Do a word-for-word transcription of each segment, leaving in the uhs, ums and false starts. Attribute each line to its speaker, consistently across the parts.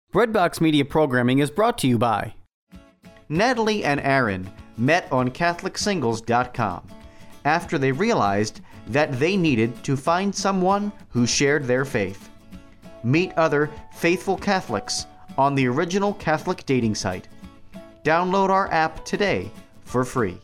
Speaker 1: Breadbox Media programming is brought to you by
Speaker 2: Natalie and Aaron met on Catholic Singles dot com after they realized that they needed to find someone who shared their faith. Meet other faithful Catholics on the original Catholic dating site. Download our app today for free.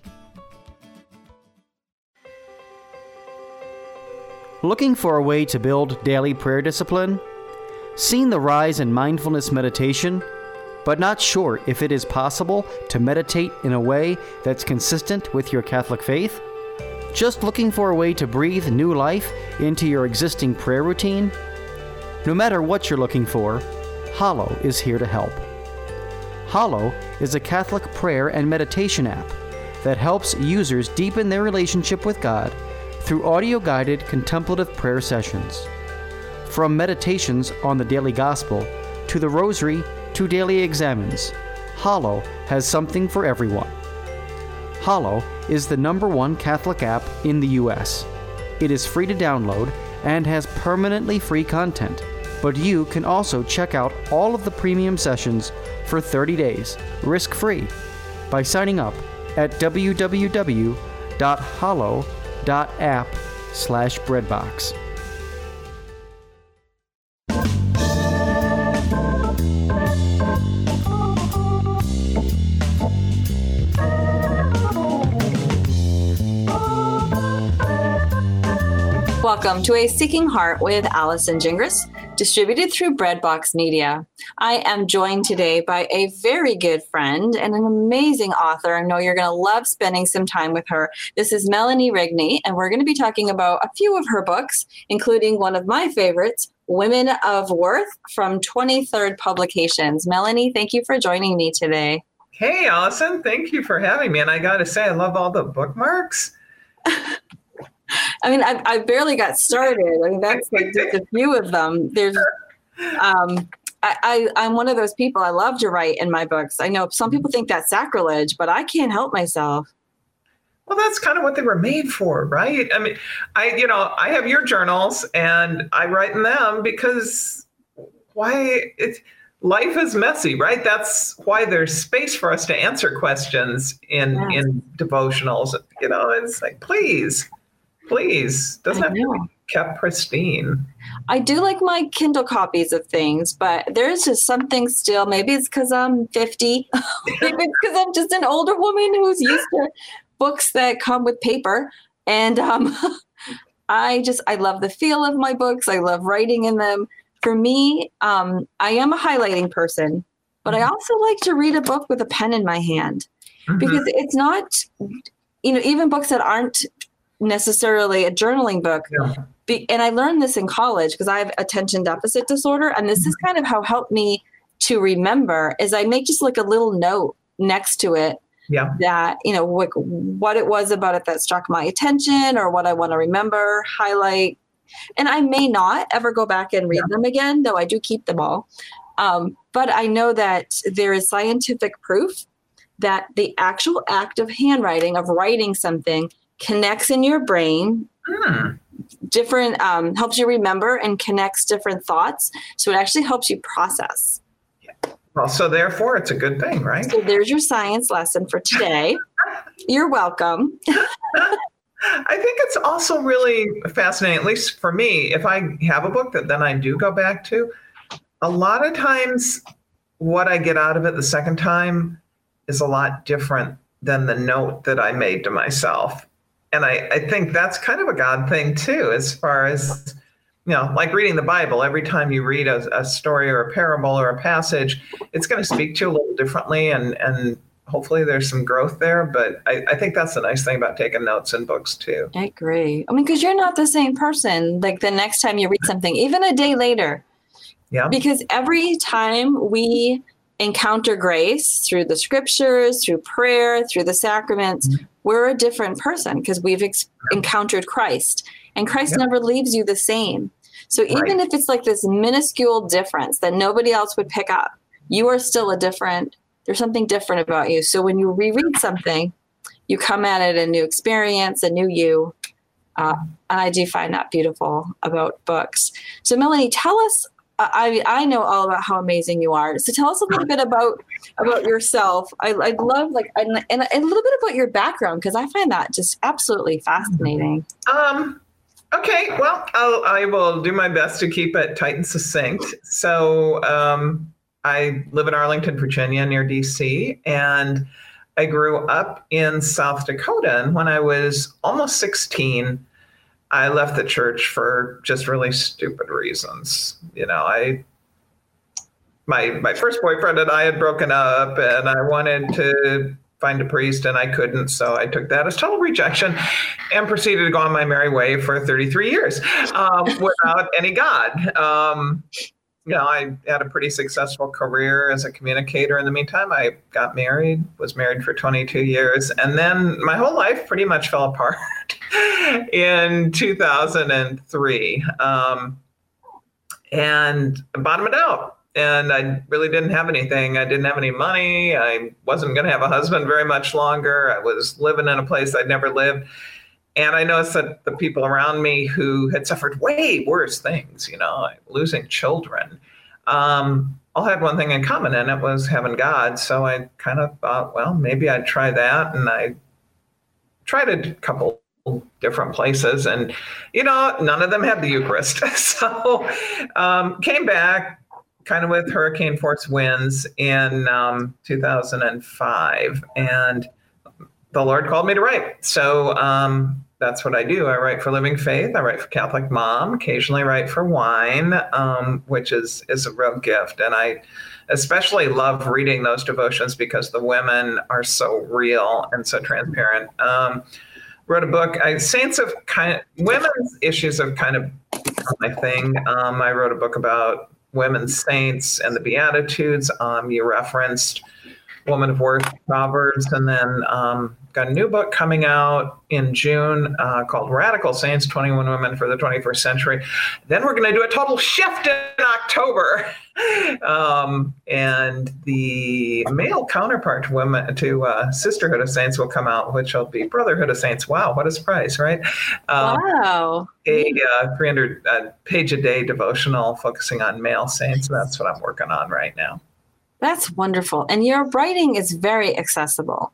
Speaker 1: Looking for a way to build daily prayer discipline? Seen the rise in mindfulness meditation, but not sure if it is possible to meditate in a way that's consistent with your Catholic faith? Just looking for a way to breathe new life into your existing prayer routine? No matter what you're looking for, Hallow is here to help. Hallow is a Catholic prayer and meditation app that helps users deepen their relationship with God through audio-guided contemplative prayer sessions. From meditations on the daily gospel, to the rosary, to daily examens, Hallow has something for everyone. Hallow is the number one Catholic app in the U S. It is free to download and has permanently free content, but you can also check out all of the premium sessions for thirty days, risk-free, by signing up at www.hallow.app slash breadbox.
Speaker 3: Welcome to A Seeking Heart with Allison Gingras, distributed through Breadbox Media. I am joined today by a very good friend and an amazing author. I know you're going to love spending some time with her. This is Melanie Rigney, and we're going to be talking about a few of her books, including one of my favorites, Women of Worth, from twenty-third Publications. Melanie, thank you for joining me today.
Speaker 4: Hey, Allison, thank you for having me. And I got to say, I love all the bookmarks.
Speaker 3: I mean, I, I barely got started. I mean, that's like just a few of them. There's, um, I, I, I'm one of those people. I love to write in my books. I know some people think that's sacrilege, but I can't help myself.
Speaker 4: Well, that's kind of what they were made for, right? I mean, I, you know, I have your journals and I write in them because why it's life is messy, right? That's why there's space for us to answer questions in,
Speaker 3: Yes.
Speaker 4: in devotionals. You know, it's like, please. Please, doesn't have to be kept pristine.
Speaker 3: I do like my Kindle copies of things, but there's just something still. Maybe it's because I'm fifty. Maybe it's because I'm just an older woman who's used to books that come with paper. And um, I just, I love the feel of my books. I love writing in them. For me, um, I am a highlighting person, but I also like to read a book with a pen in my hand mm-hmm. because it's not, you know, even books that aren't necessarily a journaling book. Yeah. Be, and I learned this in college because I have attention deficit disorder. And this is kind of how helped me to remember is I make just like a little note next to it yeah. that, you know, what, what it was about it that struck my attention or what I want to remember, highlight. And I may not ever go back and read yeah. them again, though I do keep them all. Um, but I know that there is scientific proof that the actual act of handwriting, of writing something, connects in your brain, hmm. different, um, helps you remember and connects different thoughts. So it actually helps you process.
Speaker 4: Yeah. Well, so therefore it's a good thing, right?
Speaker 3: So there's your science lesson for today. You're welcome.
Speaker 4: I think it's also really fascinating, at least for me, if I have a book that then I do go back to, a lot of times what I get out of it the second time is a lot different than the note that I made to myself. And I, I think that's kind of a God thing too, as far as, you know, like reading the Bible. Every time you read a, a story or a parable or a passage, it's going to speak to you a little differently. And, and hopefully there's some growth there. But I, I think that's the nice thing about taking notes in books too.
Speaker 3: I agree. I mean, because you're not the same person like the next time you read something, even a day later.
Speaker 4: Yeah.
Speaker 3: Because every time we encounter grace through the scriptures, through prayer, through the sacraments, mm-hmm. we're a different person because we've ex- encountered Christ, and Christ yep. never leaves you the same. So even right. if it's like this minuscule difference that nobody else would pick up, you are still a different, there's something different about you. So when you reread something, you come at it a new experience, a new you. Uh, and I do find that beautiful about books. So Melanie, tell us I I know all about how amazing you are. So tell us a little bit about about yourself. I I'd love like and, and a little bit about your background, because I find that just absolutely fascinating.
Speaker 4: Um. Okay. Well, I'll, I will do my best to keep it tight and succinct. So um, I live in Arlington, Virginia, near D C, and I grew up in South Dakota. And when I was almost sixteen, I left the church for just really stupid reasons. You know, I, my, my first boyfriend and I had broken up, and I wanted to find a priest and I couldn't. So I took that as total rejection and proceeded to go on my merry way for thirty-three years um, without any God. Um, you know, I had a pretty successful career as a communicator. In the meantime, I got married, was married for twenty-two years. And then my whole life pretty much fell apart in two thousand three. Um, and bottomed out. And I really didn't have anything. I didn't have any money. I wasn't going to have a husband very much longer. I was living in a place I'd never lived. And I noticed that the people around me who had suffered way worse things, you know, like losing children, um, all had one thing in common, and it was having God. So I kind of thought, well, maybe I'd try that. And I tried a couple different places, and, you know, none of them had the Eucharist. So um, came back kind of with hurricane force winds in um, two thousand five. And the Lord called me to write. So um, that's what I do. I write for Living Faith. I write for Catholic Mom, occasionally write for Wine, um, which is, is a real gift. And I especially love reading those devotions because the women are so real and so transparent. Um, wrote a book, I, Saints of kind of, women's issues have kind of become my thing. Um, I wrote a book about women's saints and the Beatitudes. Um, you referenced Woman of Worth, Proverbs, and then um, got a new book coming out in June uh, called Radical Saints, twenty-one Women for the twenty-first Century. Then we're going to do a total shift in October. Um, and the male counterpart to, women, to uh, Sisterhood of Saints will come out, which will be Brotherhood of Saints. Wow, what a surprise, right? Um,
Speaker 3: wow.
Speaker 4: A uh, three hundred uh, page a day devotional focusing on male saints. That's what I'm working on right now.
Speaker 3: That's wonderful. And your writing is very accessible.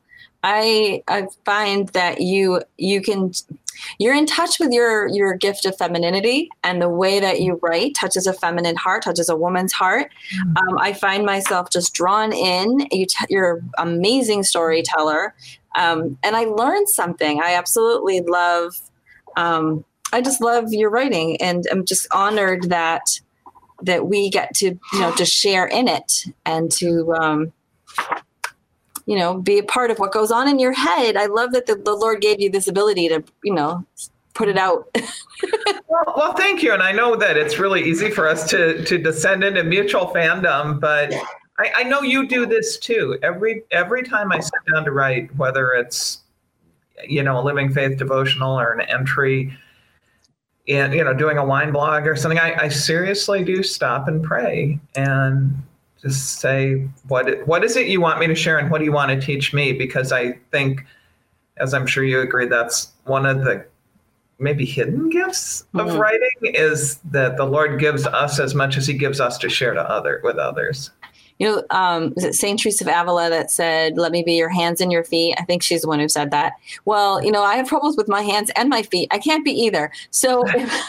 Speaker 3: I I find that you you can you're in touch with your your gift of femininity, and the way that you write touches a feminine heart, touches a woman's heart. Um, I find myself just drawn in. You t- you're an amazing storyteller, um, and I learned something. I absolutely love. Um, I just love your writing, and I'm just honored that that we get to, you know, to share in it and to, um, you know, be a part of what goes on in your head. I love that the, the Lord gave you this ability to, you know, put it out.
Speaker 4: well, well, thank you. And I know that it's really easy for us to, to descend into mutual fandom, but I, I know you do this too. Every, every time I sit down to write, whether it's, you know, a Living Faith devotional or an entry, and, you know, doing a wine blog or something, I, I seriously do stop and pray and just say, what what is it you want me to share, and what do you want to teach me? Because I think, as I'm sure you agree, that's one of the maybe hidden gifts of mm-hmm. writing, is that the Lord gives us as much as he gives us to share to other with others.
Speaker 3: You know, um, is it Saint Teresa of Avila that said, let me be your hands and your feet? I think she's the one who said that. Well, you know, I have troubles with my hands and my feet. I can't be either. So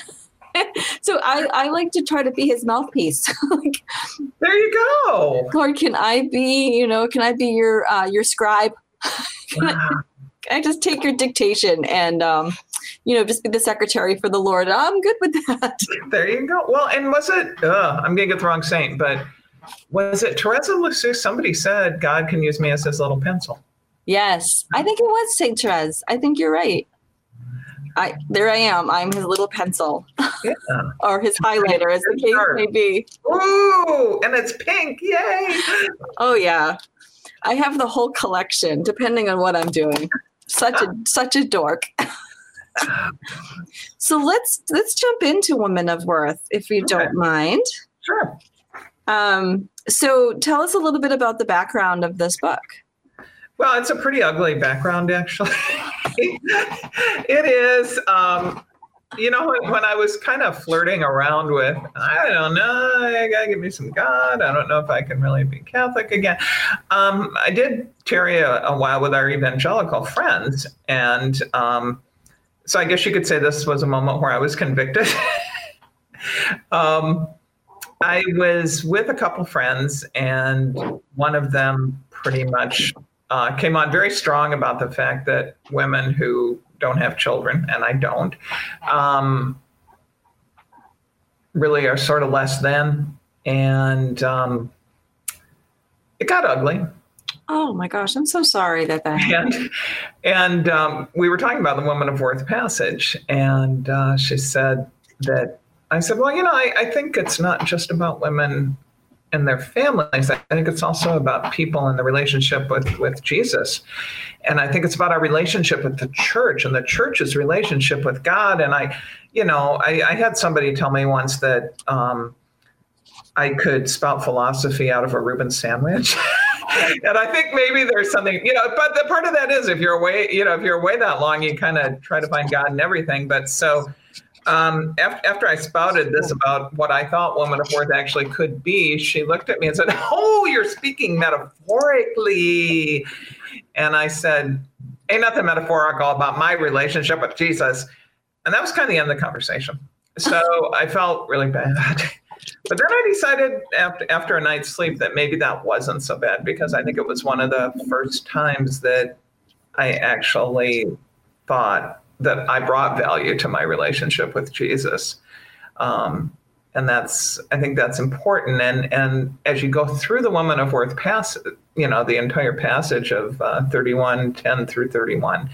Speaker 3: so I, I like to try to be his mouthpiece. Like,
Speaker 4: there you go.
Speaker 3: Lord, can I be, you know, can I be your uh, your scribe? Can, wow. I, can I just take your dictation and, um, you know, just be the secretary for the Lord? I'm good with that.
Speaker 4: There you go. Well, and was it, uh, I'm going to get the wrong saint, but was it Teresa of Lisieux? Somebody said God can use me as his little pencil.
Speaker 3: Yes, I think it was Saint Therese. I think you're right. I there I am. I'm his little pencil, yeah. Or his highlighter, as the case may be.
Speaker 4: Ooh, and it's pink! Yay!
Speaker 3: Oh yeah, I have the whole collection, depending on what I'm doing. Such a such a dork. So let's let's jump into Woman of Worth, if you okay. don't mind.
Speaker 4: Sure.
Speaker 3: Um, so tell us a little bit about the background of this book.
Speaker 4: Well, it's a pretty ugly background, actually. It is. Um, you know, when, when I was kind of flirting around with, I don't know, I gotta give me some God. I don't know if I can really be Catholic again. Um, I did tarry a, a while with our evangelical friends. And um, so I guess you could say this was a moment where I was convicted. um, I was with a couple friends, and one of them pretty much uh, came on very strong about the fact that women who don't have children, and I don't, um, really are sort of less than. And um, it got ugly.
Speaker 3: Oh my gosh, I'm so sorry that that happened.
Speaker 4: And, and um, we were talking about the Woman of Worth passage, and uh, she said that, I said, well, you know, I, I think it's not just about women and their families. I think it's also about people and the relationship with, with Jesus. And I think it's about our relationship with the church and the church's relationship with God. And I, you know, I, I had somebody tell me once that um, I could spout philosophy out of a Reuben sandwich. And I think maybe there's something, you know, but the part of that is if you're away, you know, if you're away that long, you kind of try to find God in everything. But so um, after, after I spouted this about what I thought Woman of Worth actually could be, she looked at me and said, oh, you're speaking metaphorically. And I said, ain't nothing metaphorical about my relationship with Jesus. And that was kind of the end of the conversation. So I felt really bad. But then I decided after, after a night's sleep that maybe that wasn't so bad, because I think it was one of the first times that I actually thought that I brought value to my relationship with Jesus. Um, and that's, I think that's important. And, and as you go through the Woman of Worth passage, you know, the entire passage of uh, thirty-one, ten through thirty-one,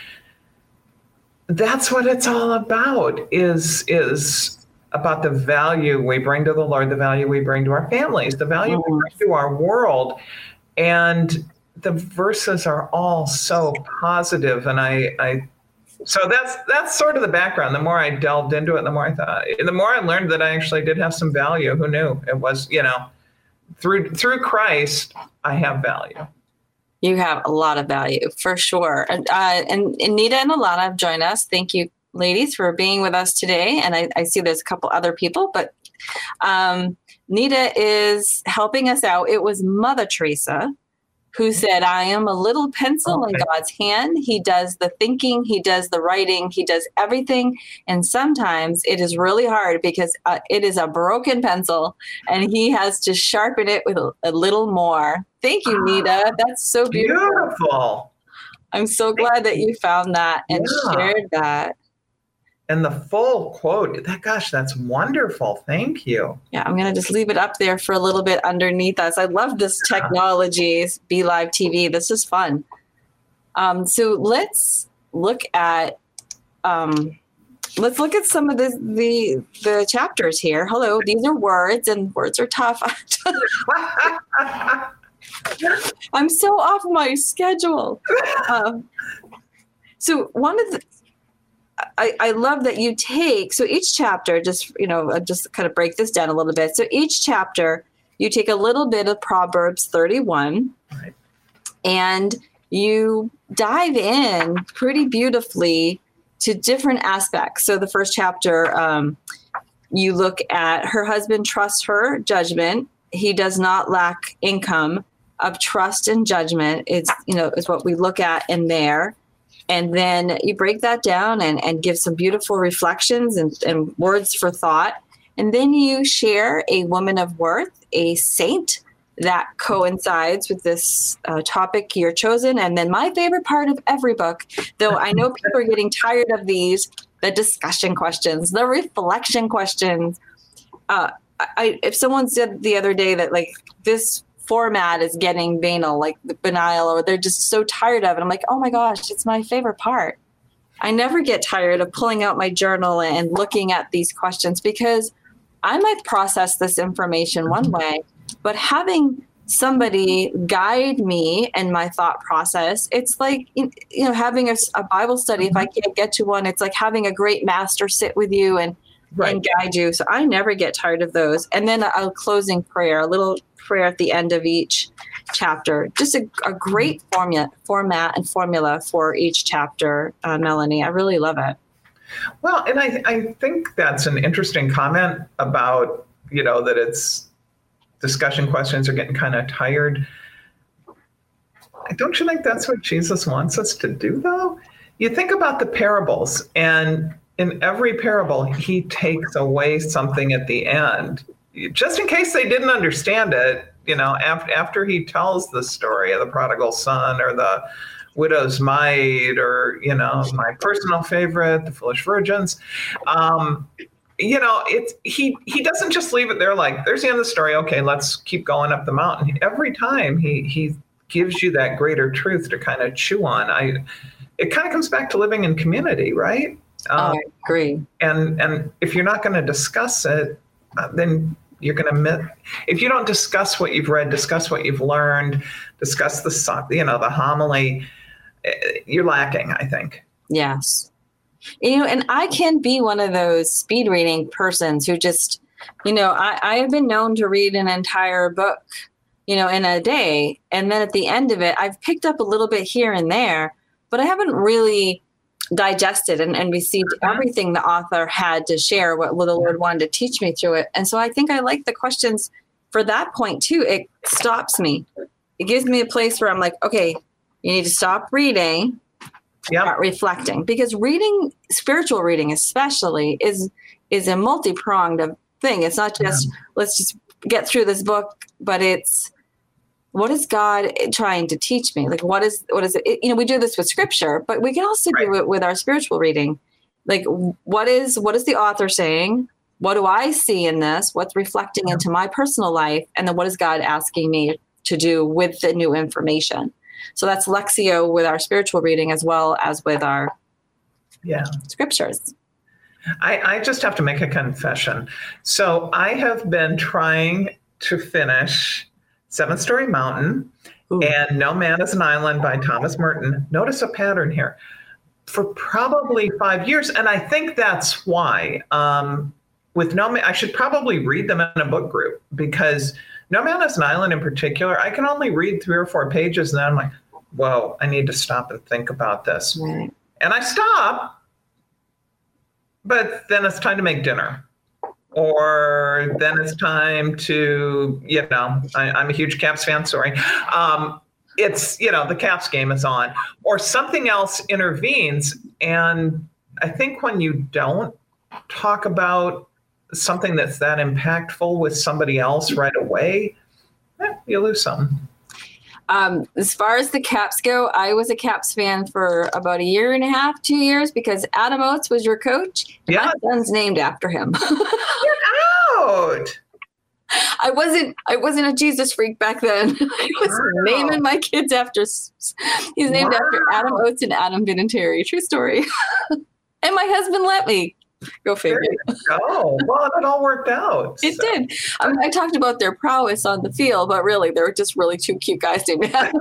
Speaker 4: that's what it's all about, is, is about the value we bring to the Lord, the value we bring to our families, the value we bring to our world. And the verses are all so positive. And I, I, so that's, that's sort of the background. The more I delved into it, the more I thought, the more I learned that I actually did have some value. Who knew? It was, you know, through, through Christ, I have value.
Speaker 3: You have a lot of value for sure. And, uh, and, and Nita and Alana have joined us. Thank you, ladies, for being with us today. And I, I see there's a couple other people, but um, Nita is helping us out. It was Mother Teresa who said, I am a little pencil okay. in God's hand. He does the thinking, he does the writing, he does everything. And sometimes it is really hard because uh, it is a broken pencil and he has to sharpen it with a, a little more. Thank you, Nita. That's so beautiful.
Speaker 4: Beautiful.
Speaker 3: I'm so glad that you found that and yeah. shared that.
Speaker 4: And the full quote, that, gosh, that's wonderful. Thank you.
Speaker 3: Yeah, I'm going to just leave it up there for a little bit underneath us. I love this technology, Be Live T V. This is fun. Um, so let's look at um, let's look at some of the, the the chapters here. Hello, these are words, and words are tough. I'm so off my schedule. Um, so one of the I, I love that you take, so each chapter, just, you know, just kind of break this down a little bit. So each chapter, you take a little bit of Proverbs thirty-one, right, and you dive in pretty beautifully to different aspects. So the first chapter, um, you look at her husband trusts her judgment. He does not lack income. Of trust and judgment is, you know, is what we look at in there. And then you break that down and, and give some beautiful reflections and, and words for thought. And then you share a woman of worth, a saint that coincides with this uh, topic you're chosen. And then my favorite part of every book, though I know people are getting tired of these, the discussion questions, the reflection questions. Uh, I, if someone said the other day that like this format is getting banal, like banal, or they're just so tired of it, I'm like, oh my gosh, it's my favorite part. I never get tired of pulling out my journal and looking at these questions, because I might process this information one way, but having somebody guide me in my thought process, it's like, you know, having a, a Bible study. If I can't get to one, it's like having a great master sit with you and, right. and guide you. So I never get tired of those. And then a, a closing prayer, a little prayer at the end of each chapter. Just a, a great formula, format and formula for each chapter, uh, Melanie. I really love it.
Speaker 4: Well, and I, I think that's an interesting comment about, you know, that it's discussion questions are getting kind of tired. Don't you think that's what Jesus wants us to do, though? You think about the parables, and in every parable, he takes away something at the end, just in case they didn't understand it. You know, after, after he tells the story of the prodigal son or the widow's mite, or, you know, my personal favorite, the foolish virgins, um, you know, it's he he doesn't just leave it there like, there's the end of the story. Okay, let's keep going up the mountain. Every time he he gives you that greater truth to kind of chew on. I it kind of comes back to living in community, right? Um,
Speaker 3: I agree.
Speaker 4: And and if you're not going to discuss it, uh, then you're going to miss. If you don't discuss what you've read, discuss what you've learned, discuss the you know the homily, you're lacking, I think.
Speaker 3: Yes. You know, and I can be one of those speed reading persons who just, you know, I, I have been known to read an entire book, you know, in a day. And then at the end of it, I've picked up a little bit here and there, but I haven't really digested and, and received everything the author had to share, what the Lord wanted to teach me through it. And so I think I like the questions for that point too. It stops me. It gives me a place where I'm like, okay, you need to stop reading,
Speaker 4: yep.
Speaker 3: start reflecting, because reading, spiritual reading especially, is is a multi-pronged thing. It's not just, yeah. let's just get through this book, but it's, what is God trying to teach me? Like, what is, what is it? it you know, we do this with scripture, but we can also right. do it with our spiritual reading. Like, what is, what is the author saying? What do I see in this? What's reflecting yeah. into my personal life? And then what is God asking me to do with the new information? So that's Lectio with our spiritual reading as well as with our
Speaker 4: yeah.
Speaker 3: scriptures.
Speaker 4: I, I just have to make a confession. So I have been trying to finish Seventh Story Mountain Ooh. and No Man is an Island by Thomas Merton. Notice a pattern here. For probably five years. And I think that's why. Um, with No Man, I should probably read them in a book group, because No Man is an Island in particular, I can only read three or four pages and then I'm like, whoa, I need to stop and think about this.
Speaker 3: Right.
Speaker 4: And I stop, but then it's time to make dinner. Or then it's time to, you know, I, I'm a huge Caps fan, sorry. Um, it's, you know, the Caps game is on. Or something else intervenes. And I think when you don't talk about something that's that impactful with somebody else right away, eh, you lose something.
Speaker 3: Um, as far as the Caps go, I was a Caps fan for about a year and a half, two years, because Adam Oates was your coach. And
Speaker 4: yeah.
Speaker 3: my son's named after him.
Speaker 4: Get out!
Speaker 3: I wasn't. I wasn't a Jesus freak back then. I was wow. naming my kids after. He's named wow. after Adam Oates and Adam Vinatieri. True story. And my husband let me. Go figure.
Speaker 4: Oh, well, it all worked out.
Speaker 3: It
Speaker 4: so.
Speaker 3: did. I mean, I talked about their prowess on the field, but really, they were just really two cute guys named Adam.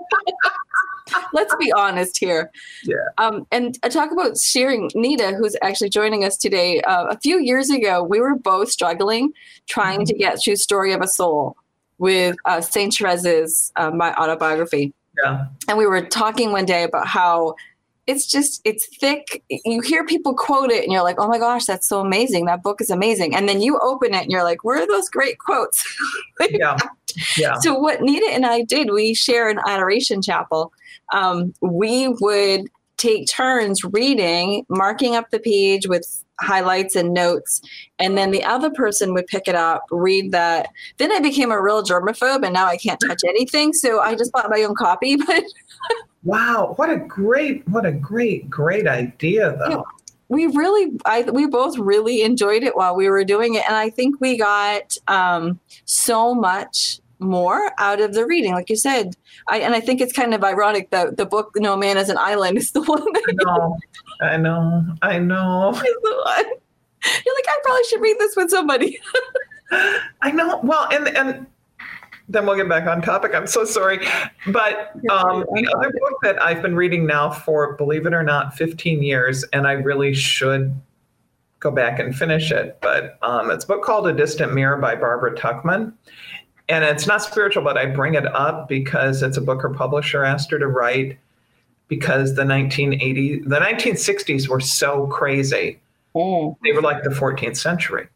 Speaker 3: Let's be honest here.
Speaker 4: Yeah.
Speaker 3: Um, and I talk about sharing. Nita, who's actually joining us today. Uh, a few years ago, we were both struggling trying mm-hmm. to get through Story of a Soul with uh, Saint Therese's uh, my autobiography.
Speaker 4: Yeah.
Speaker 3: And we were talking one day about how it's just, it's thick. You hear people quote it and you're like, oh my gosh, that's so amazing. That book is amazing. And then you open it and you're like, where are those great quotes?
Speaker 4: Yeah. Yeah.
Speaker 3: So what Nita and I did, we share an adoration chapel. Um, we would take turns reading, marking up the page with highlights and notes. And then the other person would pick it up, read that. Then I became a real germaphobe and now I can't touch anything. So I just bought my own copy, but
Speaker 4: wow, what a great, what a great, great idea, though.
Speaker 3: Yeah, we really, I, we both really enjoyed it while we were doing it. And I think we got um, so much more out of the reading. Like you said, I, and I think it's kind of ironic that the book, No Man is an Island, is the one that
Speaker 4: I know, I know, I know.
Speaker 3: Is the one. You're like, I probably should read this with somebody.
Speaker 4: I know. Well, and, and, then we'll get back on topic. I'm so sorry. But um, the other book that I've been reading now for, believe it or not, fifteen years, and I really should go back and finish it. But um, it's a book called A Distant Mirror by Barbara Tuchman. And it's not spiritual, but I bring it up because it's a book her publisher asked her to write. because the nineteen eighties, the nineteen sixties were so crazy.
Speaker 3: Oh.
Speaker 4: They were like the fourteenth century.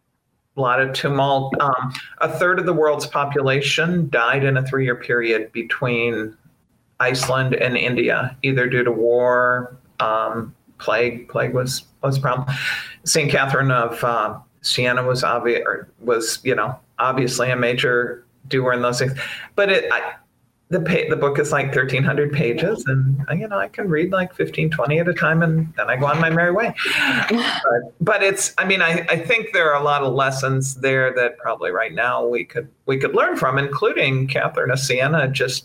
Speaker 4: A lot of tumult. Um, a third of the world's population died in a three-year period between Iceland and India, either due to war, um, plague. Plague was was a problem. Saint Catherine of uh, Siena was obvious, was you know obviously a major doer in those things. But it, I, the pa- the book is like thirteen hundred pages, and you know I can read like fifteen, twenty at a time, and then I go on my merry way. But, but it's, I mean, I, I think there are a lot of lessons there that probably right now we could we could learn from, including Catherine of Siena just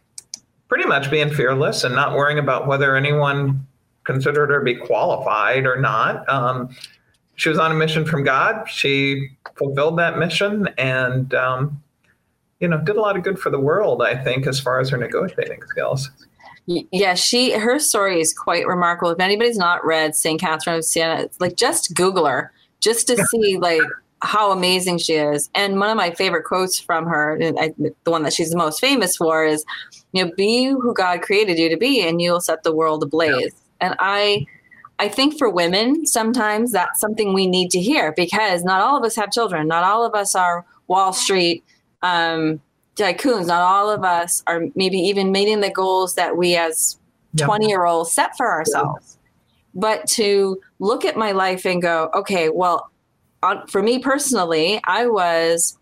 Speaker 4: pretty much being fearless and not worrying about whether anyone considered her to be qualified or not. Um, she was on a mission from God. She fulfilled that mission, and um, you know, did a lot of good for the world, I think, as far as her negotiating skills.
Speaker 3: Yeah, she her story is quite remarkable. If anybody's not read Saint Catherine of Siena, it's like just Google her just to see like how amazing she is. And one of my favorite quotes from her, and I, the one that she's the most famous for, is, you know, be who God created you to be, and you'll set the world ablaze. Yeah. And I, I think for women, sometimes that's something we need to hear, because not all of us have children. Not all of us are Wall Street um, tycoons. Not all of us are maybe even meeting the goals that we as twenty year olds set for ourselves. Yeah. But to look at my life and go, okay, well, on, for me personally, I was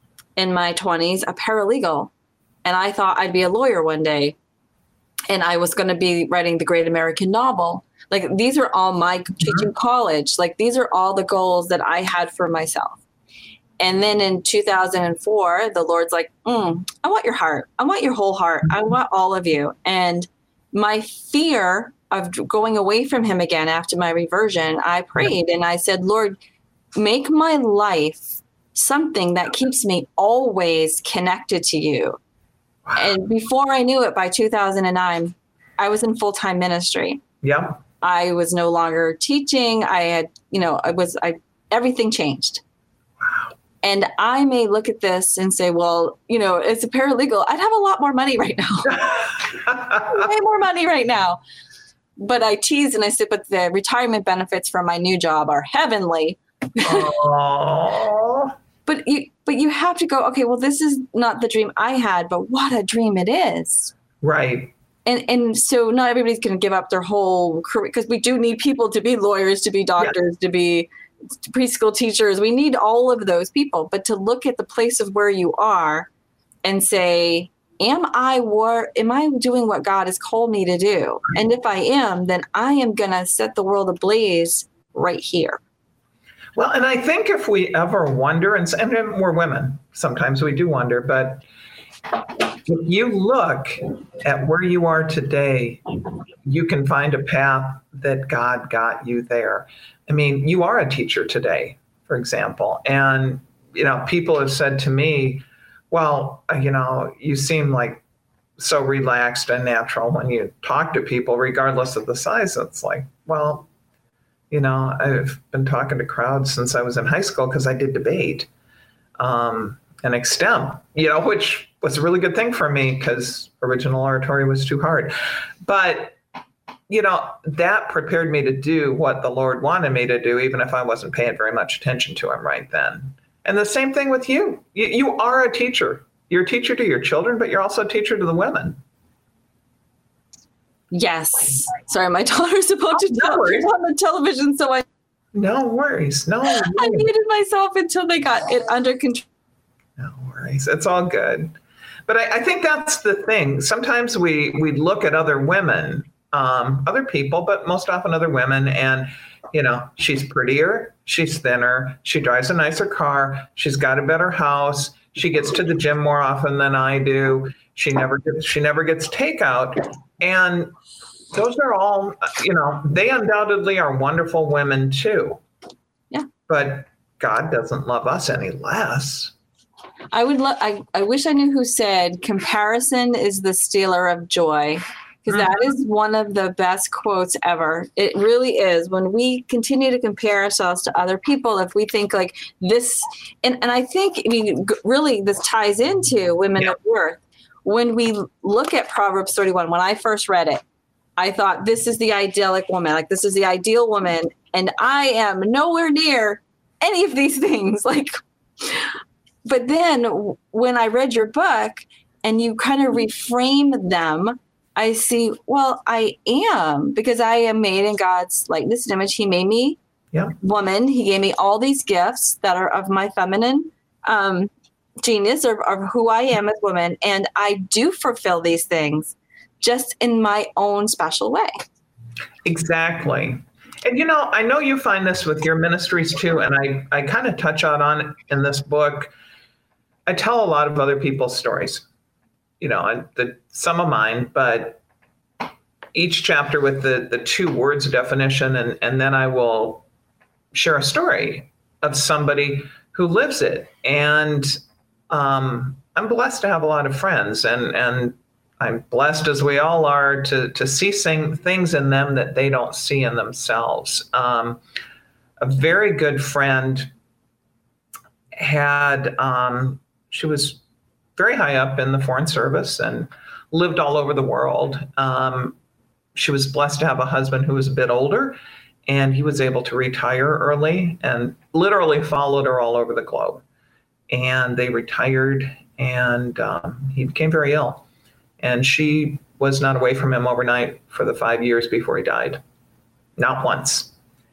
Speaker 3: in my twenties a paralegal, and I thought I'd be a lawyer one day, and I was going to be writing the great American novel. Like, these are all my mm-hmm. teaching college. Like, these are all the goals that I had for myself. And then in two thousand four, the Lord's like, mm, I want your heart. I want your whole heart. I want all of you. And my fear of going away from him again after my reversion, I prayed and I said, Lord, make my life something that keeps me always connected to you. Wow. And before I knew it, by two thousand nine, I was in full-time ministry.
Speaker 4: Yeah.
Speaker 3: I was no longer teaching. I had, you know, I was, I, everything changed.
Speaker 4: Wow.
Speaker 3: And I may look at this and say, well, you know, as a paralegal, I'd have a lot more money right now. Way more money right now. But I tease and I said, but the retirement benefits from my new job are heavenly.
Speaker 4: Aww.
Speaker 3: But you, but you have to go, okay, well, this is not the dream I had, but what a dream it is.
Speaker 4: Right.
Speaker 3: And and so not everybody's going to give up their whole career, because we do need people to be lawyers, to be doctors, yeah. to be preschool teachers. We need all of those people. But to look at the place of where you are and say, am I war, am I doing what God has called me to do? And if I am, then I am going to set the world ablaze right here.
Speaker 4: Well, and I think if we ever wonder, and, and we're women, sometimes we do wonder, but if you look at where you are today, you can find a path that God got you there. I mean, you are a teacher today, for example. And, you know, people have said to me, well, you know, you seem like so relaxed and natural when you talk to people, regardless of the size. It's like, well, you know, I've been talking to crowds since I was in high school because I did debate um, and extem, you know, which was a really good thing for me because original oratory was too hard. But, you know, that prepared me to do what the Lord wanted me to do, even if I wasn't paying very much attention to him right then. And the same thing with you. You, you are a teacher. You're a teacher to your children, but you're also a teacher to the women.
Speaker 3: Yes. Sorry, my daughter's about to
Speaker 4: no
Speaker 3: turn on the television, so I...
Speaker 4: No worries. No worries.
Speaker 3: I muted myself until they got it under control.
Speaker 4: No worries. It's all good. But I, I think that's the thing. Sometimes we, we look at other women, um, other people, but most often other women, and, you know, she's prettier, she's thinner, she drives a nicer car, she's got a better house, she gets to the gym more often than I do, she never gets, she never gets takeout. And those are all, you know, they undoubtedly are wonderful women too.
Speaker 3: Yeah. But
Speaker 4: God doesn't love us any less.
Speaker 3: I would love, I, I wish I knew who said comparison is the stealer of joy, because mm-hmm. that is one of the best quotes ever. It really is. When we continue to compare ourselves to other people, if we think like this, and, and I think, I mean, really this ties into women yeah. of worth. When we look at Proverbs thirty-one, when I first read it, I thought this is the idyllic woman, like this is the ideal woman. And I am nowhere near any of these things. Like, but then when I read your book and you kind of reframe them, I see, well, I am, because I am made in God's likeness and image. He made me
Speaker 4: yeah.
Speaker 3: woman. He gave me all these gifts that are of my feminine um, genius or of who I am as woman. And I do fulfill these things just in my own special way.
Speaker 4: Exactly. And, you know, I know you find this with your ministries too. And I, I kind of touch on, on it in this book. I tell a lot of other people's stories, you know, the, some of mine, but each chapter with the, the two words definition. And, and then I will share a story of somebody who lives it. And um, I'm blessed to have a lot of friends, and, and I'm blessed, as we all are, to, to see sing, things in them that they don't see in themselves. Um, a very good friend had, um, she was very high up in the Foreign Service and lived all over the world. Um, she was blessed to have a husband who was a bit older, and he was able to retire early and literally followed her all over the globe. And they retired, and um, he became very ill. And she was not away from him overnight for the five years before he died. Not once.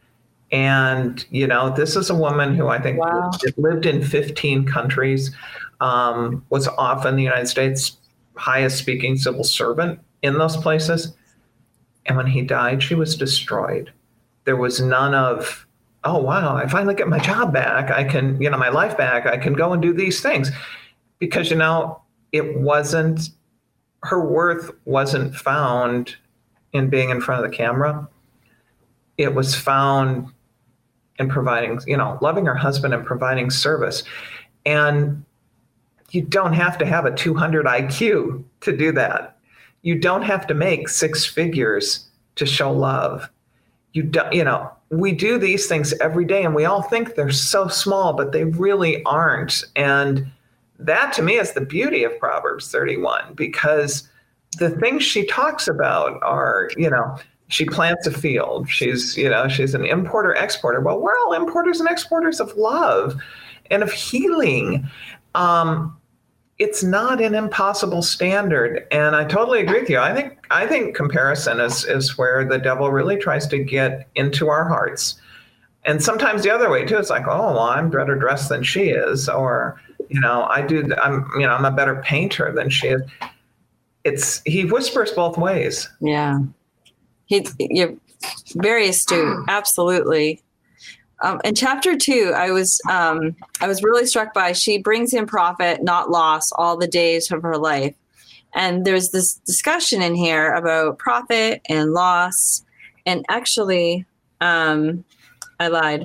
Speaker 4: And, you know, this is a woman who I think wow. lived in fifteen countries, um, was often the United States' highest speaking civil servant in those places. And when he died, she was destroyed. There was none of, oh, wow, I finally get my job back. I can, you know, my life back. I can go and do these things. Because, you know, it wasn't, her worth wasn't found in being in front of the camera. It was found in providing, you know, loving her husband and providing service. And you don't have to have a two hundred I Q to do that. You don't have to make six figures to show love. You don't, you know, we do these things every day, and we all think they're so small, but they really aren't. And that, to me, is the beauty of Proverbs thirty-one, because the things she talks about are, you know, she plants a field. She's, you know, she's an importer, exporter. Well, we're all importers and exporters of love and of healing. Um, it's not an impossible standard. And I totally agree with you. I think I think comparison is, is where the devil really tries to get into our hearts. And sometimes the other way too. It's like, oh, well, I'm better dressed than she is, or, you know, I do. I'm, you know, I'm a better painter than she is. It's he whispers both ways.
Speaker 3: Yeah, he you're very astute. Absolutely. Um, in chapter two, I was um, I was really struck by she brings in profit, not loss, all the days of her life. And there's this discussion in here about profit and loss. And actually, um, I lied.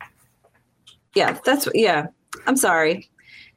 Speaker 3: Yeah, that's yeah. I'm sorry.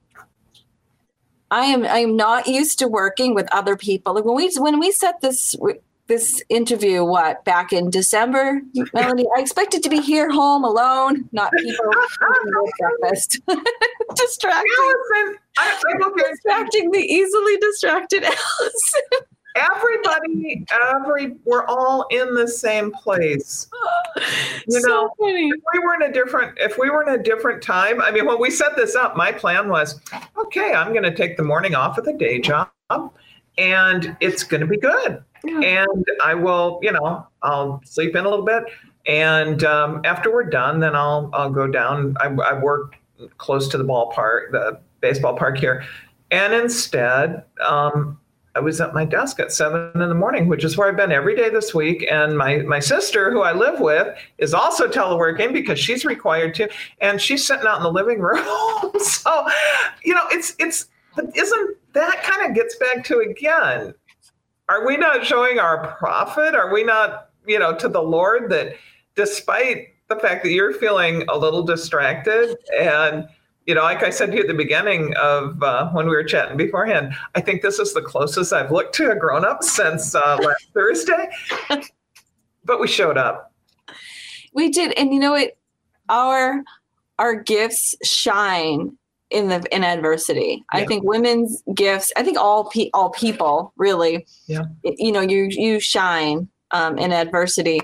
Speaker 3: I am I am not used to working with other people. Like when we when we set this this interview, what, back in December, Melanie, I expected to be here home alone, not people with breakfast. Distracting.
Speaker 4: Allison, I, I look at
Speaker 3: distracting the easily distracted Allison.
Speaker 4: Everybody, every we're all in the same place. You
Speaker 3: so
Speaker 4: know,
Speaker 3: funny.
Speaker 4: if we were in a different, if we were in a different time, I mean, when we set this up, my plan was, okay, I'm going to take the morning off of the day job, and it's going to be good. Yeah. And I will, you know, I'll sleep in a little bit, and um, after we're done, then I'll I'll go down. I, I work close to the ballpark, the baseball park here, and instead. Um, I was at my desk at seven in the morning, which is where I've been every day this week. And my, my sister, who I live with, is also teleworking because she's required to, and she's sitting out in the living room. So, you know, it's, it's, isn't that kind of gets back to, again, are we not showing our profit? Are we not, you know, to the Lord, that despite the fact that you're feeling a little distracted and, you know, like I said to you at the beginning of uh, when we were chatting beforehand, I think this is the closest I've looked to a grown-up since uh, last Thursday. But we showed up.
Speaker 3: We did, and you know what? Our our gifts shine in the in adversity. Yeah. I think women's gifts. I think all pe- all people really.
Speaker 4: Yeah.
Speaker 3: You know, you you shine um, in adversity.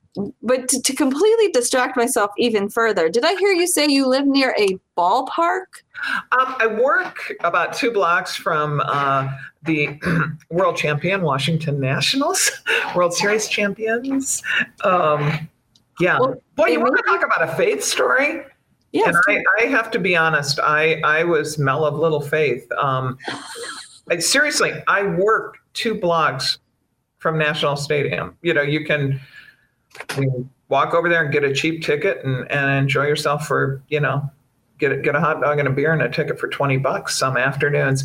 Speaker 3: But to, to completely distract myself even further, did I hear you say you live near a ballpark?
Speaker 4: Um, I work about two blocks from uh, the world champion Washington Nationals, World Series champions. Um, yeah.
Speaker 3: Well,
Speaker 4: Boy, you
Speaker 3: it
Speaker 4: want to
Speaker 3: may-
Speaker 4: talk about a faith story?
Speaker 3: Yes.
Speaker 4: And I, I have to be honest, I, I was Mel of little faith. Um, I, seriously, I work two blocks from National Stadium. You know, you can, you can walk over there and get a cheap ticket and, and enjoy yourself for, you know, get a, get a hot dog and a beer and a ticket for twenty bucks some afternoons.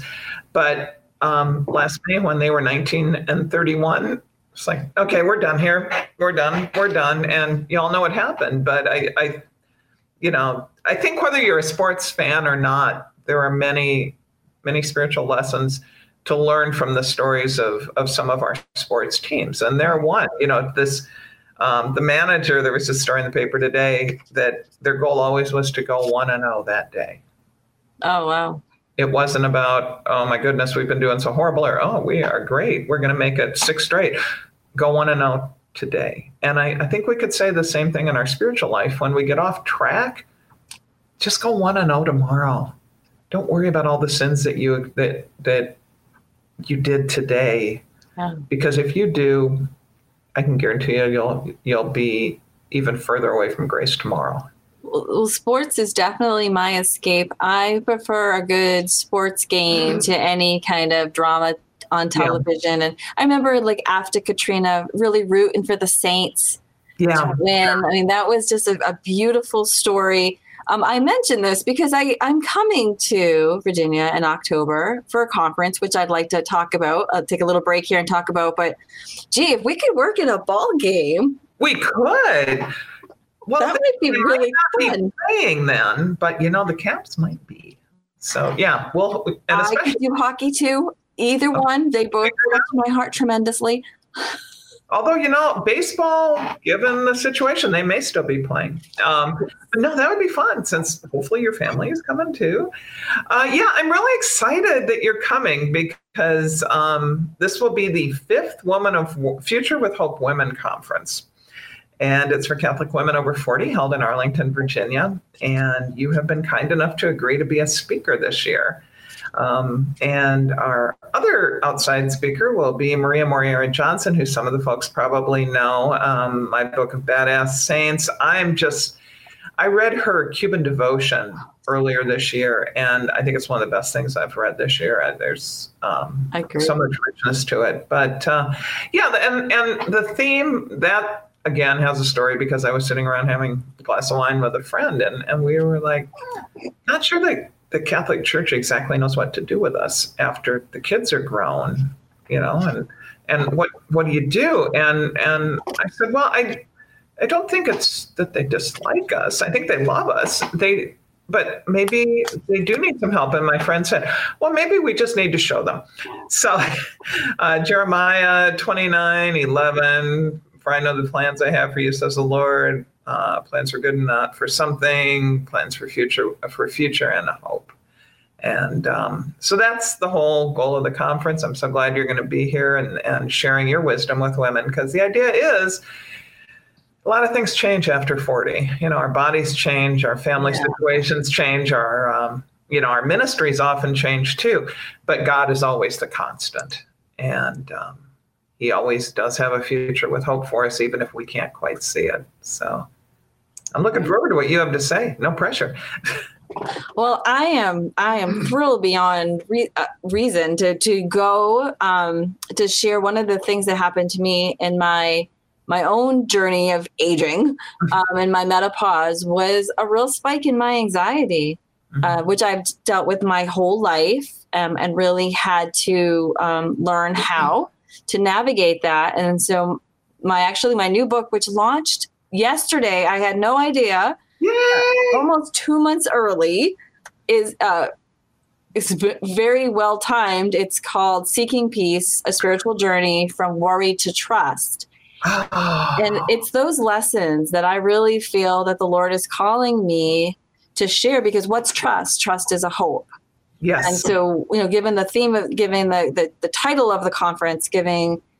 Speaker 4: But um, last May when they were nineteen and thirty-one, it's like, okay, we're done here. We're done. We're done. And you all know what happened. But I, I you know, I think whether you're a sports fan or not, there are many, many spiritual lessons to learn from the stories of, of some of our sports teams. And they're one, you know, this, um, the manager, there was a story in the paper today that their goal always was to go one and oh that day.
Speaker 3: Oh, wow.
Speaker 4: It wasn't about, oh my goodness, we've been doing so horrible, or, oh, we are great, we're going to make it six straight. Go one and oh today. And I, I think we could say the same thing in our spiritual life. When we get off track, just go one and oh tomorrow. Don't worry about all the sins that you that that you did today.
Speaker 3: Yeah.
Speaker 4: Because if you do, I can guarantee you you'll you'll be even further away from grace tomorrow.
Speaker 3: Well, sports is definitely my escape. I prefer a good sports game to any kind of drama on television. Yeah. And I remember, like, after Katrina, really rooting for the Saints
Speaker 4: yeah.
Speaker 3: to win. I mean, that was just a, a beautiful story. Um, I mentioned this because I, I'm coming to Virginia in October for a conference, which I'd like to talk about. I'll take a little break here and talk about. But, gee, if we could work in a ball game.
Speaker 4: We could. Well,
Speaker 3: that might be really
Speaker 4: might not
Speaker 3: fun.
Speaker 4: Be playing then, but, you know, the Caps might be. So, yeah. Well, and
Speaker 3: I could do hockey, too. Either one. They both touch my heart tremendously.
Speaker 4: Although, you know, baseball, given the situation, they may still be playing. Um, but no, that would be fun since hopefully your family is coming too. Uh, yeah, I'm really excited that you're coming because um, this will be the fifth Woman of Future with Hope Women Conference. And it's for Catholic women over forty, held in Arlington, Virginia. And you have been kind enough to agree to be a speaker this year. Um, and our other outside speaker will be Maria Moriera Johnson, who some of the folks probably know. Um, my book of Badass Saints. I'm just, I read her Cuban Devotion earlier this year, and I think it's one of the best things I've read this year. And there's um, so much richness to it. But uh, yeah, and, and the theme, that again has a story because I was sitting around having a glass of wine with a friend, and, and we were like, not sure that the Catholic Church exactly knows what to do with us after the kids are grown, you know, and and what what do you do? And and I said, well, I I don't think it's that they dislike us. I think they love us. They but maybe they do need some help. And my friend said, well, maybe we just need to show them. So uh, Jeremiah twenty-nine eleven, for I know the plans I have for you, says the Lord. Uh, plans for good and not for something, plans for future, for future and a hope. And um, so that's the whole goal of the conference. I'm so glad you're going to be here and, and sharing your wisdom with women, because the idea is a lot of things change after forty. You know, our bodies change, our family yeah. situations change, our, um, you know, our ministries often change too, but God is always the constant. And um, he always does have a future with hope for us, even if we can't quite see it. So I'm looking forward to what you have to say. No pressure.
Speaker 3: Well, I am I am thrilled beyond re- uh, reason to to go um, to share one of the things that happened to me in my my own journey of aging um, and my menopause was a real spike in my anxiety, mm-hmm. uh, which I've dealt with my whole life um, and really had to um, learn how to navigate that. And so my actually my new book, which launched yesterday, I had no idea. Uh, almost two months early, is uh, it's very well timed. It's called Seeking Peace: A Spiritual Journey from Worry to Trust. Oh. And it's those lessons that I really feel that the Lord is calling me to share, because what's trust? Trust is a hope.
Speaker 4: Yes.
Speaker 3: And so, you know, given the theme of giving the, the, the title of the conference, giving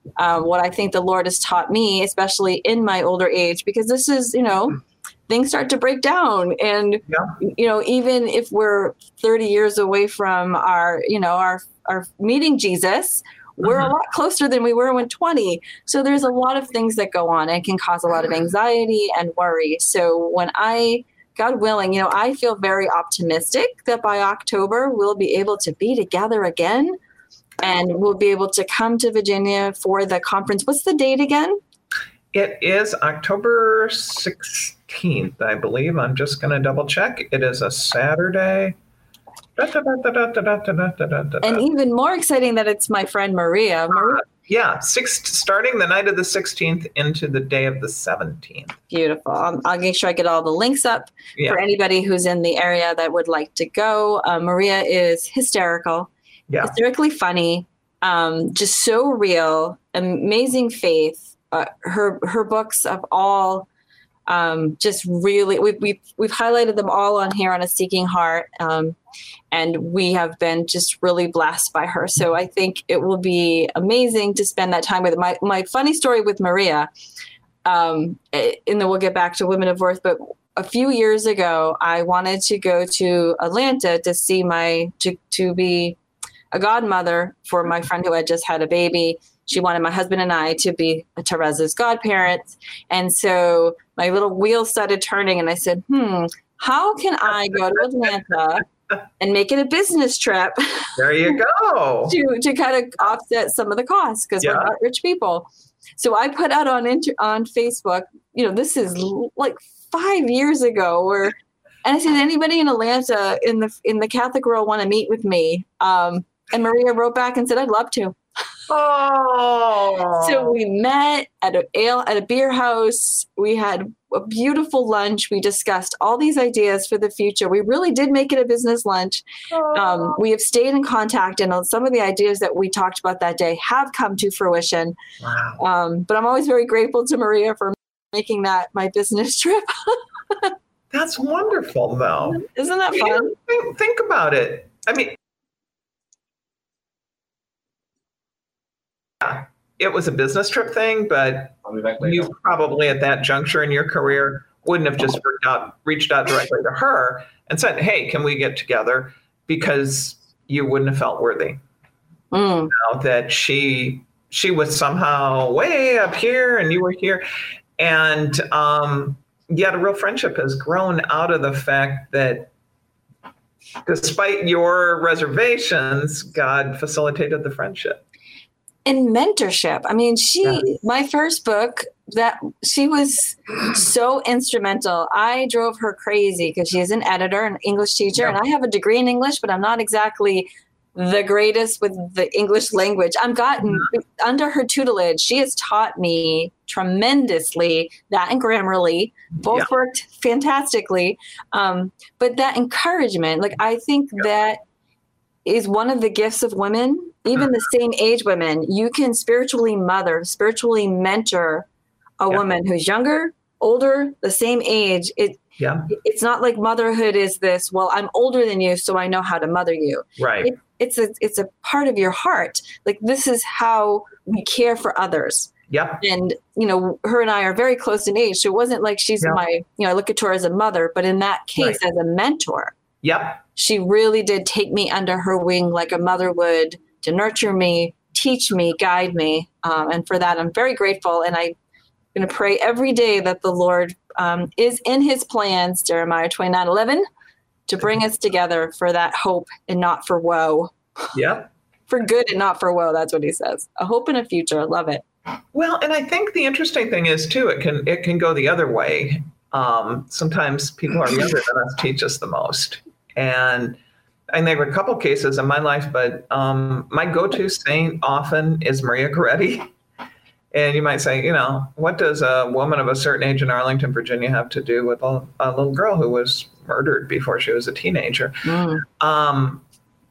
Speaker 3: um, what I think the Lord has taught me, especially in my older age, because this is, you know, things start to break down. And,
Speaker 4: Yeah.
Speaker 3: you know, even if we're thirty years away from our, you know, our, our meeting Jesus, we're
Speaker 4: Mhm.
Speaker 3: a lot closer than we were when twenty. So there's a lot of things that go on and can cause a lot of anxiety and worry. So when I, God willing, you know, I feel very optimistic that by October we'll be able to be together again, and we'll be able to come to Virginia for the conference. What's the date again?
Speaker 4: It is October sixteenth, I believe. I'm just going to double check. It is a Saturday. Da, da, da, da, da, da, da, da, da, da.
Speaker 3: And even more exciting that it's my friend Maria. Maria,
Speaker 4: Yeah, six, starting the night of the sixteenth into the day of the seventeenth.
Speaker 3: beautiful. Um, I'll make sure I get all the links up
Speaker 4: Yeah.
Speaker 3: for anybody who's in the area that would like to go. Uh, Maria is hysterical,
Speaker 4: Yeah.
Speaker 3: hysterically funny, um, just so real, amazing faith. Uh, her her books have all um, just really we've, we've we've highlighted them all on here on A Seeking Heart, um, and we have been just really blessed by her. So I think it will be amazing to spend that time with her. My my funny story with Maria, um, and then we'll get back to Women of Worth, but a few years ago, I wanted to go to Atlanta to see my to to be a godmother for my friend who had just had a baby. She wanted my husband and I to be Teresa's godparents. And so my little wheels started turning and I said, hmm, how can I go to Atlanta and make it a business trip
Speaker 4: There you go.
Speaker 3: to, to kind of offset some of the costs because
Speaker 4: Yeah.
Speaker 3: we're not rich people. So I put out on inter- on Facebook, you know, this is l- like five years ago where, and I said, anybody in Atlanta in the, in the Catholic world want to meet with me? Um, and Maria wrote back and said, I'd love to.
Speaker 4: Oh.
Speaker 3: So we met at a ale at a beer house. We had a beautiful lunch. We discussed all these ideas for the future. We really did make it a business lunch. Um, we have stayed in contact, and some of the ideas that we talked about that day have come to fruition.
Speaker 4: Wow.
Speaker 3: Um, but I'm always very grateful to Maria for making that my business trip.
Speaker 4: That's wonderful, though.
Speaker 3: Isn't that
Speaker 4: You
Speaker 3: fun?
Speaker 4: know, think, think about it. I mean, yeah, it was a business trip thing, but
Speaker 5: I'll be back later.
Speaker 4: you probably at that juncture in your career wouldn't have just reached out, reached out directly to her and said, hey, can we get together? Because you wouldn't have felt worthy.
Speaker 3: Mm.
Speaker 4: You know, that she she was somehow way up here and you were here. And um, yet a real friendship has grown out of the fact that despite your reservations, God facilitated the friendship.
Speaker 3: And mentorship. I mean, she,
Speaker 4: Yeah.
Speaker 3: my first book, that she was so instrumental. I drove her crazy because she's an editor, an English teacher,
Speaker 4: Yeah.
Speaker 3: and I have a degree in English, but I'm not exactly the greatest with the English language. I've gotten under her tutelage. She has taught me tremendously, that and Grammarly, both
Speaker 4: Yeah.
Speaker 3: worked fantastically. Um, but that encouragement, like I think that is one of the gifts of women, even the same age women. You can spiritually mother, spiritually mentor a
Speaker 4: Yeah.
Speaker 3: woman who's younger, older, the same age. It
Speaker 4: Yeah,
Speaker 3: it's not like motherhood is this, well, I'm older than you, so I know how to mother you.
Speaker 4: right.
Speaker 3: It, it's a it's a part of your heart. Like this is how we care for others.
Speaker 4: Yep.
Speaker 3: And, you know, her and I are very close in age. So it wasn't like she's
Speaker 4: Yeah.
Speaker 3: my, you know, I look at her as a mother, but in that case, as a mentor,
Speaker 4: Yep.
Speaker 3: she really did take me under her wing like a mother would to nurture me, teach me, guide me. Um, and for that, I'm very grateful. And I'm going to pray every day that the Lord um, is in his plans, Jeremiah twenty-nine eleven, to bring us together for that hope and not for woe.
Speaker 4: Yep.
Speaker 3: For good and not for woe. That's what he says. A hope and a future. I love it.
Speaker 4: Well, and I think the interesting thing is too, it can it can go the other way. Um, sometimes people are younger than us teach us the most, and and there were a couple cases in my life, but um, my go-to saint often is Maria Goretti. And you might say, you know, what does a woman of a certain age in Arlington, Virginia, have to do with a, a little girl who was murdered before she was a teenager?
Speaker 3: Mm.
Speaker 4: Um,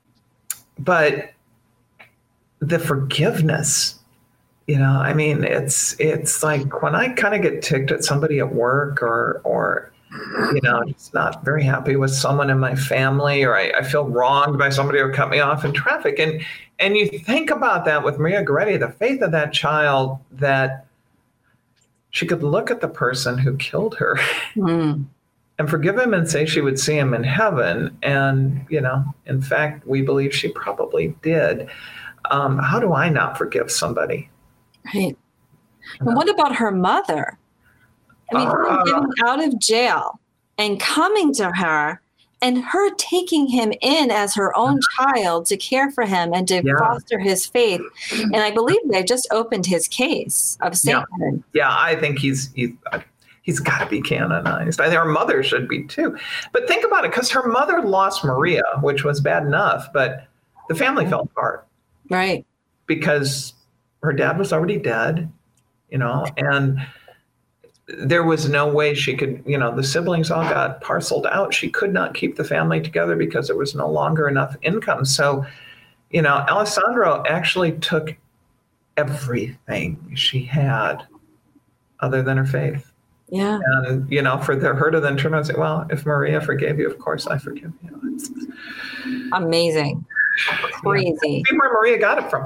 Speaker 4: but the forgiveness, you know, I mean, it's it's like when I kind of get ticked at somebody at work or or you know, just not very happy with someone in my family, or I, I feel wronged by somebody who cut me off in traffic, and And you think about that with Maria Goretti, the faith of that child, that she could look at the person who killed her mm. and forgive him and say she would see him in heaven. And, you know, in fact, we believe she probably did. Um, how do I not forgive somebody?
Speaker 3: Right. And what about her mother? I mean, uh, getting out of jail and coming to her and her taking him in as her own child to care for him and to yeah. foster his faith. And I believe they just opened his case of sainthood.
Speaker 4: Yeah. yeah, I think he's he's he's got to be canonized. I think her mother should be too. But think about it, because her mother lost Maria, which was bad enough, but the family fell apart.
Speaker 3: Right.
Speaker 4: Because her dad was already dead, you know, and there was no way she could, you know, the siblings all got parceled out. She could not keep the family together because there was no longer enough income. So, you know, Alessandro actually took everything she had other than her faith.
Speaker 3: Yeah.
Speaker 4: And, you know, for the, her to then turn around and say, well, if Maria forgave you, of course I forgive you. It's
Speaker 3: amazing. Crazy.
Speaker 4: Yeah. See where Maria got it from.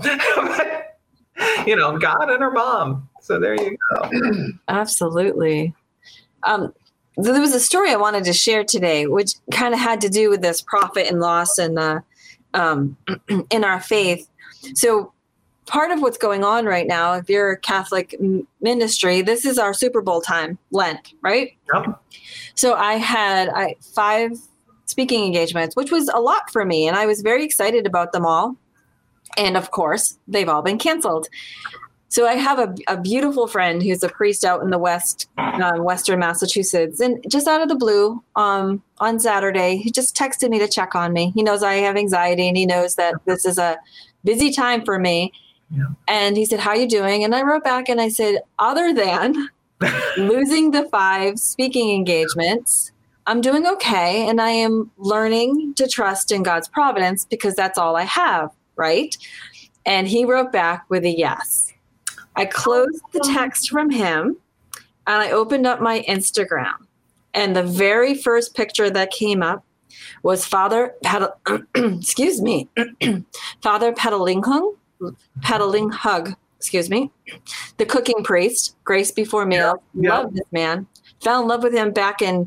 Speaker 4: You know, God and her mom. So there you go.
Speaker 3: Absolutely. Um, so there was a story I wanted to share today, which kind of had to do with this profit and loss and uh, um, in our faith. So part of what's going on right now, if you're a Catholic ministry, this is our Super Bowl time, Lent, right?
Speaker 4: Yep.
Speaker 3: So I had I, five speaking engagements, which was a lot for me, and I was very excited about them all. And of course, they've all been canceled. So I have a, a beautiful friend who's a priest out in the West, uh, Western Massachusetts. And just out of the blue, um, on Saturday, he just texted me to check on me. He knows I have anxiety, and he knows that this is a busy time for me. Yeah. And he said, how you doing? And I wrote back and I said, other than losing the five speaking engagements, I'm doing okay. And I am learning to trust in God's providence because that's all I have. Right. And he wrote back with a yes. I closed the text from him and I opened up my Instagram. And the very first picture that came up was Father Pedal, excuse me, Father Petalinghug, Petalinghug, excuse me, the cooking priest, Grace Before Meal.
Speaker 4: Yeah, yeah.
Speaker 3: Loved this man. Fell in love with him back in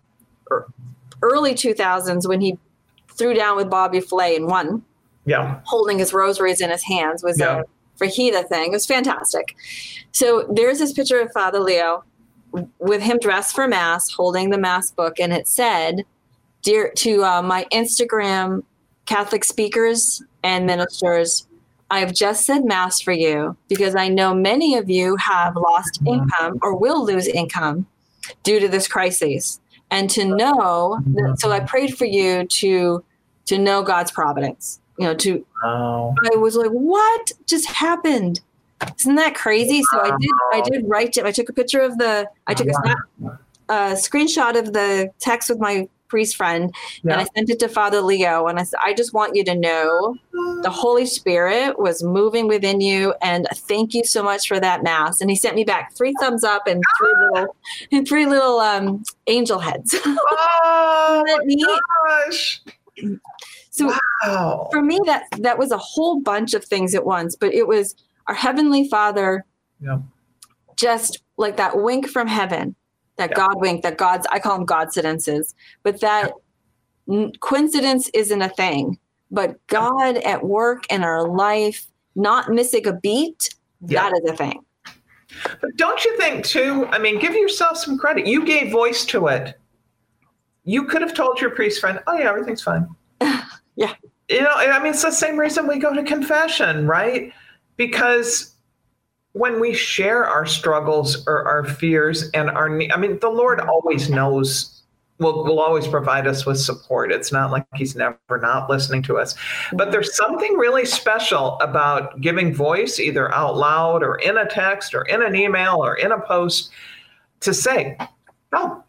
Speaker 3: early two thousands when he threw down with Bobby Flay and won.
Speaker 4: Yeah.
Speaker 3: Holding his rosaries in his hands was
Speaker 4: yeah.
Speaker 3: a fajita thing. It was fantastic. So there's this picture of Father Leo with him dressed for Mass, holding the Mass book. And it said, dear to uh, my Instagram Catholic speakers and ministers, I've just said Mass for you because I know many of you have lost income or will lose income due to this crisis. And to know, that, so I prayed for you to to know God's providence. You know, to
Speaker 4: wow.
Speaker 3: I was like, what just happened? Isn't that crazy? So I did. I did write it. I took a picture of the. I took a, snap, a screenshot of the text with my priest friend, yeah. and I sent it to Father Leo. And I said, I just want you to know the Holy Spirit was moving within you, and thank you so much for that Mass. And he sent me back three thumbs up and three little, and three little um, angel heads.
Speaker 4: Oh
Speaker 3: Isn't that neat?
Speaker 4: Gosh.
Speaker 3: So
Speaker 4: wow.
Speaker 3: For me, that that was a whole bunch of things at once, but it was our Heavenly Father,
Speaker 4: yeah.
Speaker 3: just like that wink from heaven, that
Speaker 4: yeah.
Speaker 3: God wink, that God's, I call them Godcidences, but that yeah. n- coincidence isn't a thing, but God yeah. at work in our life, not missing a beat, yeah. that is a thing.
Speaker 4: But don't you think too, I mean, give yourself some credit. You gave voice to it. You could have told your priest friend, oh yeah, everything's fine.
Speaker 3: Yeah.
Speaker 4: You know, I mean, it's the same reason we go to confession, right? Because when we share our struggles or our fears and our, I mean, the Lord always knows, will will always provide us with support. It's not like he's never not listening to us. But there's something really special about giving voice either out loud or in a text or in an email or in a post to say, oh,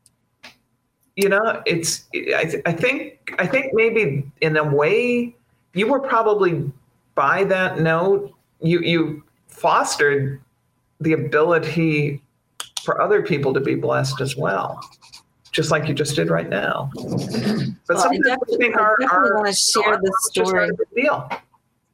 Speaker 4: you know, it's, I, th- I think, I think maybe in a way you were probably by that note, you, you fostered the ability for other people to be blessed as well, just like you just did right now. But
Speaker 3: well,
Speaker 4: sometimes I, I think our,
Speaker 3: I
Speaker 4: our
Speaker 3: want to share the story.
Speaker 4: deal.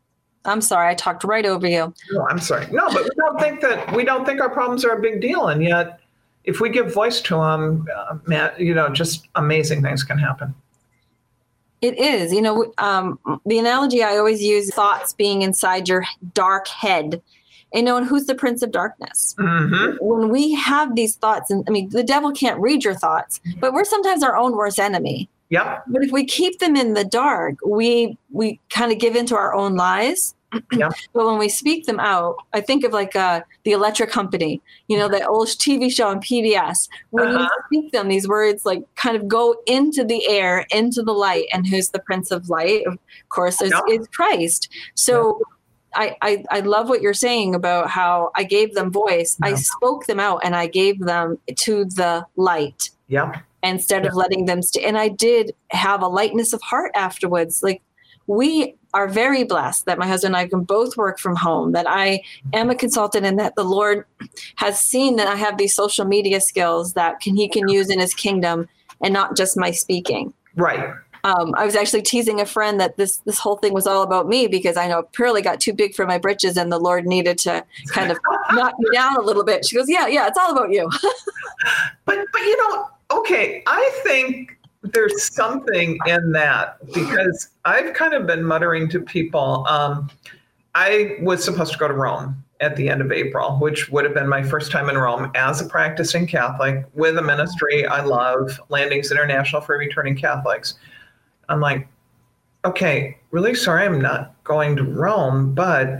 Speaker 3: I'm sorry, I talked right over you.
Speaker 4: No, I'm sorry. No, but we don't think that we don't think our problems are a big deal, and yet, if we give voice to them, uh, Matt, you know, just amazing things can happen.
Speaker 3: It is, you know, um, the analogy I always use: thoughts being inside your dark head, and knowing who's the prince of darkness.
Speaker 4: Mm-hmm.
Speaker 3: When we have these thoughts, and I mean, the devil can't read your thoughts, but we're sometimes our own worst enemy.
Speaker 4: Yep.
Speaker 3: But if we keep them in the dark, we we kind of give into our own lies.
Speaker 4: Yep.
Speaker 3: But when we speak them out, I think of like uh, the Electric Company, you know, the old T V show on P B S. When
Speaker 4: Uh-huh.
Speaker 3: you speak them, these words like kind of go into the air, into the light. And who's the Prince of Light? Of course, is,
Speaker 4: Yep.
Speaker 3: is Christ. So I, I I love what you're saying about how I gave them voice. I
Speaker 4: Yeah.
Speaker 3: spoke them out and I gave them to the light.
Speaker 4: Yep.
Speaker 3: Instead
Speaker 4: Yeah.
Speaker 3: of letting them stay. And I did have a lightness of heart afterwards. Like, we are very blessed that my husband and I can both work from home, that I am a consultant, and that the Lord has seen that I have these social media skills that can he can use in his kingdom, and not just my speaking.
Speaker 4: Right.
Speaker 3: Um, I was actually teasing a friend that this this whole thing was all about me, because I know it purely got too big for my britches and the Lord needed to kind of knock me down a little bit. She goes, yeah, yeah, it's all about you.
Speaker 4: But but you know, okay, I think there's something in that, because I've kind of been muttering to people. Um, I was supposed to go to Rome at the end of April, which would have been my first time in Rome as a practicing Catholic with a ministry I love, Landings International for Returning Catholics. I'm like, okay, really sorry I'm not going to Rome, but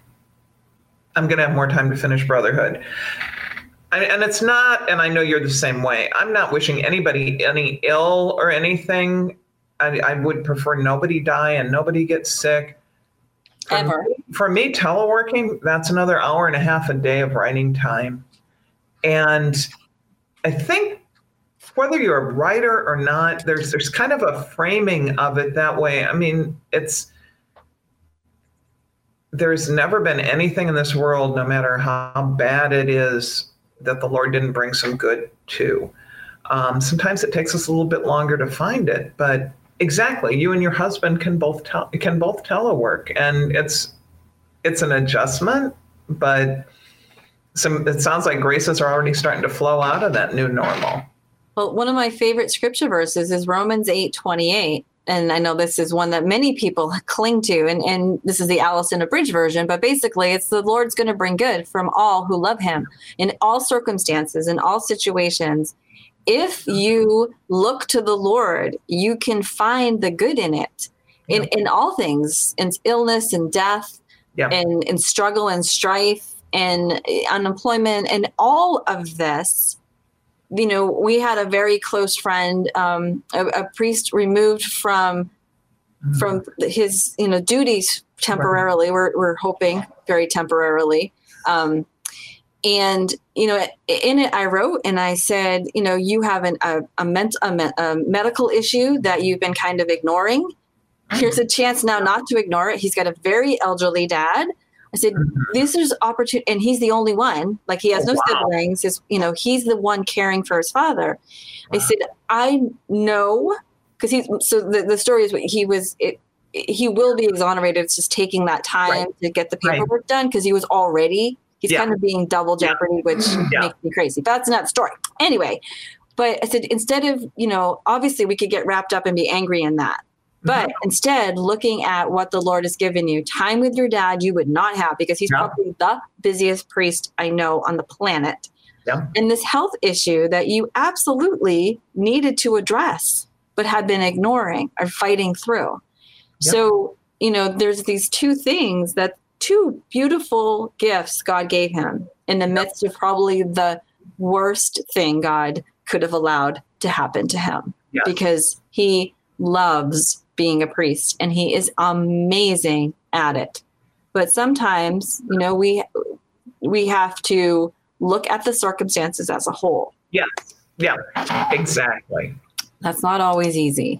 Speaker 4: I'm going to have more time to finish Brotherhood. I, and it's not, and I know you're the same way, I'm not wishing anybody any ill or anything. I, I would prefer nobody die and nobody get sick. For
Speaker 3: Ever.
Speaker 4: Me, for me, teleworking, that's another hour and a half a day of writing time. And I think whether you're a writer or not, there's there's kind of a framing of it that way. I mean, it's there's never been anything in this world, no matter how bad it is, that the Lord didn't bring some good to. Um, sometimes it takes us a little bit longer to find it, but exactly, you and your husband can both tell can both telework, and it's it's an adjustment, but some it sounds like graces are already starting to flow out of that new normal.
Speaker 3: Well, one of my favorite scripture verses is Romans eight twenty-eight. And I know this is one that many people cling to, and, and this is the Allison Abridged version, but basically it's the Lord's going to bring good from all who love him in all circumstances, in all situations. If you look to the Lord, you can find the good in it, in,
Speaker 4: Yeah.
Speaker 3: in all things, in illness and death,
Speaker 4: Yeah.
Speaker 3: and in struggle and strife and unemployment and all of this. You know, we had a very close friend, um, a, a priest removed from
Speaker 4: Mm.
Speaker 3: from his, you know, duties temporarily. We're we're hoping very temporarily. Um, and you know, in it, I wrote and I said, you know, you have an, a a, ment- a, me- a medical issue that you've been kind of ignoring. Here's a chance now not to ignore it. He's got a very elderly dad. I said, this is opportunity, and he's the only one. Like, he has
Speaker 4: Oh,
Speaker 3: no
Speaker 4: wow.
Speaker 3: siblings. His, you know, he's the one caring for his father. I
Speaker 4: Wow.
Speaker 3: said, I know, because he's so the, the story is what he was. It, he will be exonerated. It's just taking that time
Speaker 4: Right.
Speaker 3: to get the
Speaker 4: Right.
Speaker 3: paperwork done, because he was already. He's
Speaker 4: Yeah.
Speaker 3: kind of being double
Speaker 4: Yeah.
Speaker 3: jeopardy, which
Speaker 4: Yeah.
Speaker 3: makes me crazy. But that's not the story. Anyway, but I said, instead of, you know, obviously we could get wrapped up and be angry in that. But instead, looking at what the Lord has given you, time with your dad you would not have, because he's
Speaker 4: Yeah.
Speaker 3: probably the busiest priest I know on the planet.
Speaker 4: Yeah.
Speaker 3: And this health issue that you absolutely needed to address, but had been ignoring or fighting through.
Speaker 4: Yeah.
Speaker 3: So, you know, there's these two things, that two beautiful gifts God gave him in the midst of probably the worst thing God could have allowed to happen to him,
Speaker 4: Yeah.
Speaker 3: because he loves being a priest and he is amazing at it. But sometimes, you know, we we have to look at the circumstances as a whole.
Speaker 4: Yes. Yeah. Exactly.
Speaker 3: That's not always easy.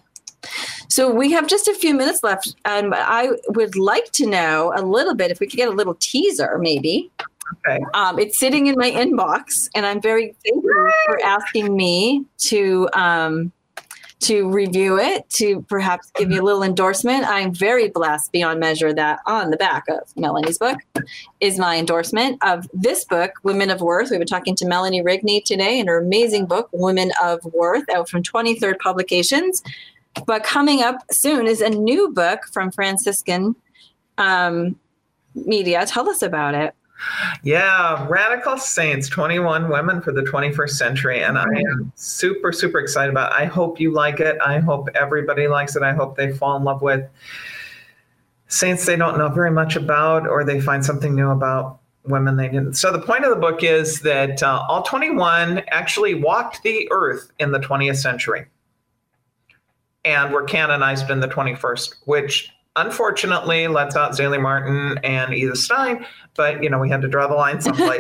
Speaker 3: So we have just a few minutes left, and I would like to know a little bit, if we could get a little teaser, maybe.
Speaker 4: Okay.
Speaker 3: Um, it's sitting in my inbox, and I'm very thankful for asking me to um, to review it, to perhaps give you a little endorsement. I'm very blessed beyond measure that on the back of Melanie's book is my endorsement of this book, Women of Worth. We've been talking to Melanie Rigney today and her amazing book, Women of Worth, out from twenty-third Publications. But coming up soon is a new book from Franciscan um, Media. Tell us about it.
Speaker 4: Yeah, Radical Saints, twenty-one Women for the twenty-first Century. And I am super, super excited about it. I hope you like it. I hope everybody likes it. I hope they fall in love with saints they don't know very much about, or they find something new about women they didn't. So the point of the book is that uh, all twenty-one actually walked the earth in the twentieth century and were canonized in the twenty-first, which unfortunately lets out Zélie Martin and Edith Stein, but, you know, we had to draw the line someplace.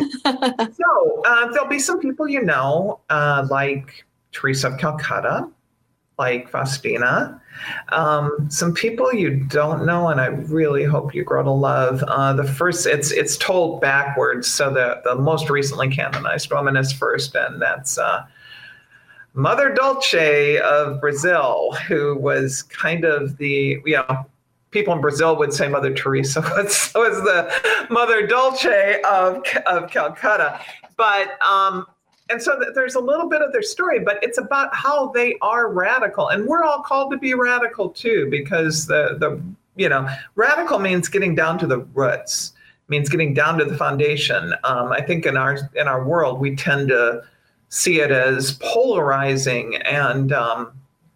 Speaker 4: So uh, there'll be some people you know, uh, like Teresa of Calcutta, like Faustina, um, some people you don't know, and I really hope you grow to love. Uh, the first, it's it's told backwards, so the, the most recently canonized woman is first, and that's uh, Mother Dulce of Brazil, who was kind of the, you know, people in Brazil would say Mother Teresa was, was the Mother Dulce of, of Calcutta. But, um, and so th- there's a little bit of their story, but it's about how they are radical. And we're all called to be radical too, because the, the you know, radical means getting down to the roots, means getting down to the foundation. Um, I think in our, in our world, we tend to see it as polarizing, and, um,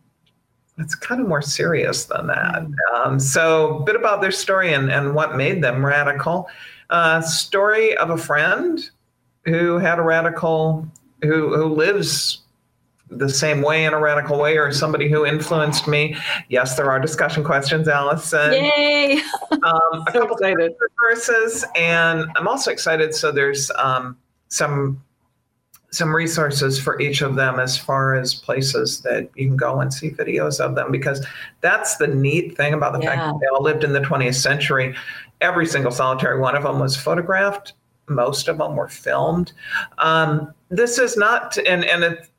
Speaker 4: it's kind of more serious than that. Um, so a bit about their story and, and what made them radical. Uh, story of a friend who had a radical, who, who lives the same way in a radical way, or somebody who influenced me. Yes, there are discussion questions, Allison.
Speaker 3: Yay!
Speaker 4: Um, a
Speaker 3: So
Speaker 4: couple
Speaker 3: excited.
Speaker 4: verses, and I'm also excited. So there's um, some some resources for each of them as far as places that you can go and see videos of them, because that's the neat thing about the
Speaker 3: Yeah.
Speaker 4: fact that they all lived in the twentieth century. Every single solitary one of them was photographed. Most of them were filmed. Um, this is not, and, and it,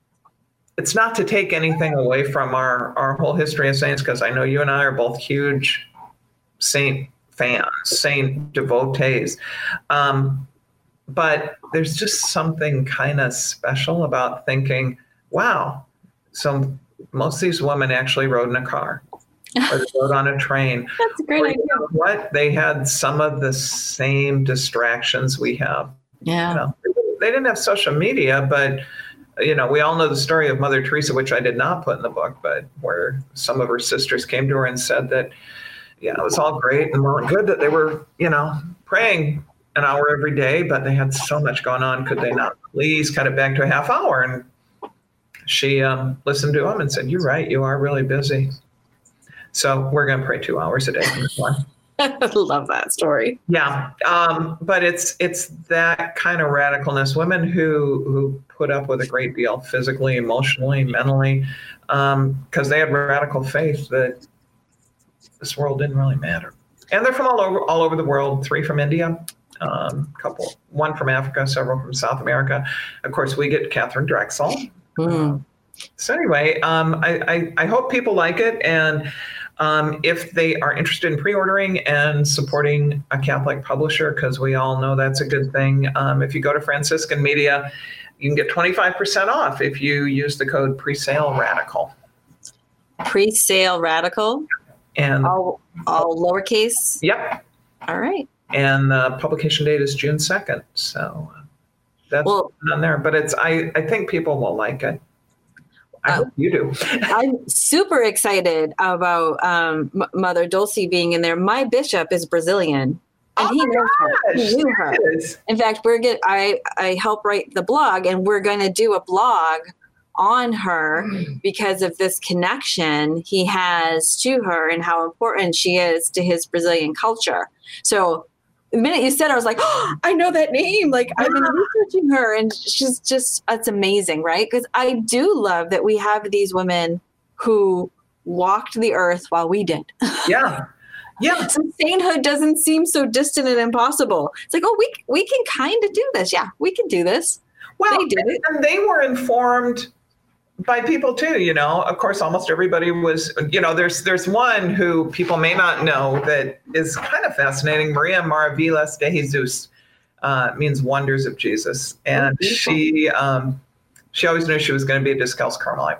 Speaker 4: it's not to take anything away from our, our whole history of saints, because I know you and I are both huge saint fans, saint devotees. Um, But there's just something kind of special about thinking, wow, so most of these women actually rode in a car or they rode on a train.
Speaker 3: That's a great
Speaker 4: Or,
Speaker 3: idea.
Speaker 4: you know what? They had some of the same distractions we have.
Speaker 3: Yeah.
Speaker 4: You know, they didn't have social media, but, you know, we all know the story of Mother Teresa, which I did not put in the book, but where some of her sisters came to her and said that, yeah, it was all great and well and good that they were, you know, praying an hour every day, but they had so much going on. Could they not please cut it back to a half hour? And she um, listened to him and said, "You're right. You are really busy. So we're going to pray two hours a day."
Speaker 3: I love that story.
Speaker 4: Yeah. Um, but it's, it's that kind of radicalness, women who, who put up with a great deal physically, emotionally, mentally, um, because they had radical faith that this world didn't really matter. And they're from all over, all over the world, three from India. Um, couple, one from Africa, several from South America. Of course, we get Catherine Drexel.
Speaker 3: Mm.
Speaker 4: So anyway, um, I, I, I hope people like it. And um, if they are interested in pre-ordering and supporting a Catholic publisher, because we all know that's a good thing, um, if you go to Franciscan Media, you can get twenty-five percent off if you use the code Presale Radical.
Speaker 3: Pre-sale radical,
Speaker 4: And
Speaker 3: all, all lowercase.
Speaker 4: yep.
Speaker 3: All right.
Speaker 4: And the publication date is June second. So uh, that's
Speaker 3: Well-
Speaker 4: on there. But it's I, I think people will like it. I
Speaker 3: Uh,
Speaker 4: hope you do.
Speaker 3: I'm super excited about um, M- Mother Dulce being in there. My bishop is Brazilian, and
Speaker 4: Oh
Speaker 3: he
Speaker 4: my
Speaker 3: knows her.
Speaker 4: gosh,
Speaker 3: He knew her.
Speaker 4: there it is.
Speaker 3: In fact, we're get I I help write the blog, and we're going to do a blog on her because of this connection he has to her and how important she is to his Brazilian culture. So the minute you said it, I was like, oh, I know that name. Like I've been researching her, and she's just, it's amazing, right? Because I do love that we have these women who walked the earth while we did.
Speaker 4: Yeah. Yeah.
Speaker 3: So sainthood doesn't seem so distant and impossible. It's like, oh, we we can kind of do this. Yeah, we can do this.
Speaker 4: Well,
Speaker 3: They did it.
Speaker 4: and they were informed by people too, you know, of course, almost everybody was, you know, there's there's one who people may not know that is kind of fascinating. Maria Maravillas de Jesus uh, means wonders of Jesus. And oh, she um, she always knew she was going to be a Descalce Carmelite.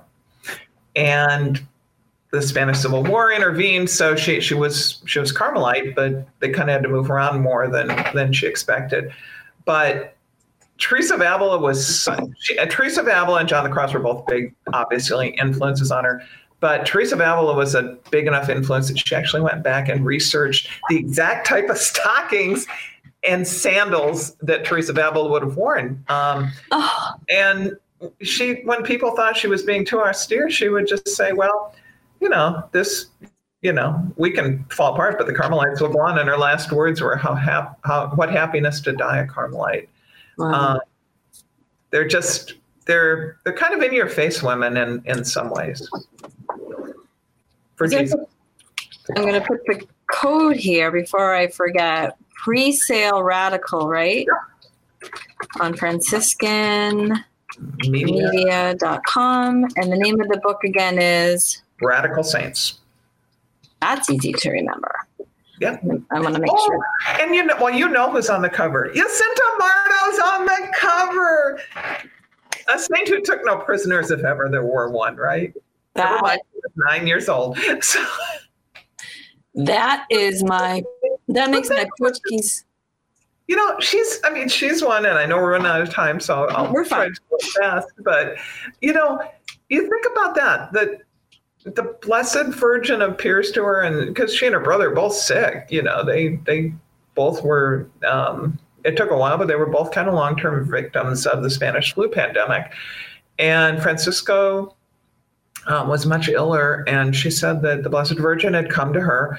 Speaker 4: And the Spanish Civil War intervened, so she she was she was Carmelite, but they kind of had to move around more than than she expected. But Teresa of Avila was, she, uh, Teresa of Avila and John the Cross were both big, obviously, influences on her. But Teresa of Avila was a big enough influence that she actually went back and researched the exact type of stockings and sandals that Teresa of Avila would have worn. Um, oh. And she, when people thought she was being too austere, she would just say, well, you know, this, you know, we can fall apart, but the Carmelites will go on. And her last words were, how, hap- how what happiness to die a Carmelite. Wow. Um, they're just they're they're kind of in your face women in, in some ways. For Jesus.
Speaker 3: I'm going to put the code here before I forget. Pre-sale radical, right? Yeah. On Franciscan Media dot com, and the name of the book again is
Speaker 4: Radical Saints.
Speaker 3: That's easy to remember.
Speaker 4: Yeah,
Speaker 3: I want to make oh, sure.
Speaker 4: And you know, well, you know who's on the cover. Jacinta Mardo's on the cover. A saint who took no prisoners, if ever there were one, right?
Speaker 3: That,
Speaker 4: Never mind, she was nine years old. So.
Speaker 3: That is my. That makes my Portuguese.
Speaker 4: You know, she's. I mean, she's one, and I know we're running out of time, so I'll
Speaker 3: we're
Speaker 4: try
Speaker 3: fine.
Speaker 4: to go fast. But you know, you think about that. That. The Blessed Virgin appears to her, and because she and her brother are both sick, you know, they they both were. Um, it took a while, but they were both kind of long-term victims of the Spanish flu pandemic. And Francisco um, was much iller, and she said that the Blessed Virgin had come to her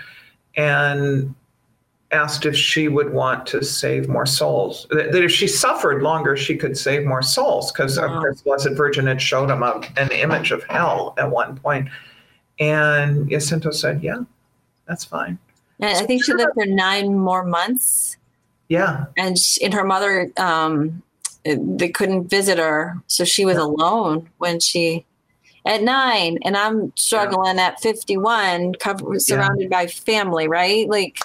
Speaker 4: and asked if she would want to save more souls. That, that if she suffered longer, she could save more souls, because wow. of course, the Blessed Virgin had showed him a, an image of hell at one point. And Jacinto said, yeah, that's fine.
Speaker 3: And I think she lived for nine more months.
Speaker 4: Yeah.
Speaker 3: And she, and her mother, um, they couldn't visit her. So she was yeah. alone when she, at nine, and I'm struggling yeah. at fifty-one, covered, surrounded yeah. by family, right? Like.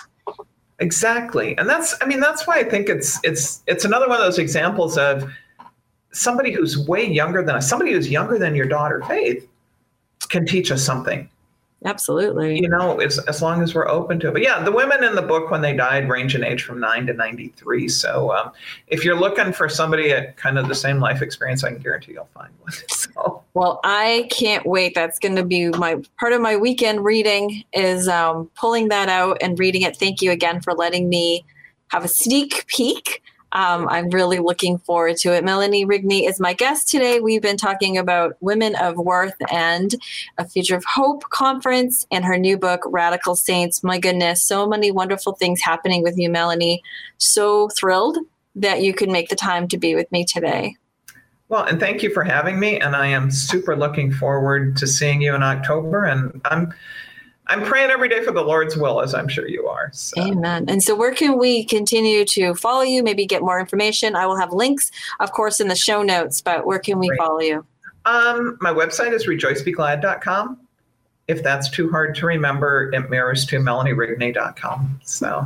Speaker 4: Exactly. And that's, I mean, that's why I think it's, it's, it's another one of those examples of somebody who's way younger than us, somebody who's younger than your daughter, Faith, can teach us something.
Speaker 3: Absolutely.
Speaker 4: You know, as, as long as we're open to it. But yeah, the women in the book, when they died, range in age from nine to ninety-three. So um, if you're looking for somebody at kind of the same life experience, I can guarantee you'll find one. So.
Speaker 3: Well, I can't wait. That's going to be my part of my weekend reading is um, pulling that out and reading it. Thank you again for letting me have a sneak peek. Um, I'm really looking forward to it. Melanie Rigney is my guest today. We've been talking about Women of Worth and a Future of Hope conference and her new book, Radical Saints. My goodness, so many wonderful things happening with you, Melanie. So thrilled that you could make the time to be with me today.
Speaker 4: Well, and thank you for having me. And I am super looking forward to seeing you in October. And I'm I'm praying every day for the Lord's will, as I'm sure you are. So.
Speaker 3: Amen. And so where can we continue to follow you, maybe get more information? I will have links, of course, in the show notes, but where can we Great. follow you?
Speaker 4: Um, my website is rejoice be glad dot com. If that's too hard to remember, it mirrors to melanie rigney dot com. So,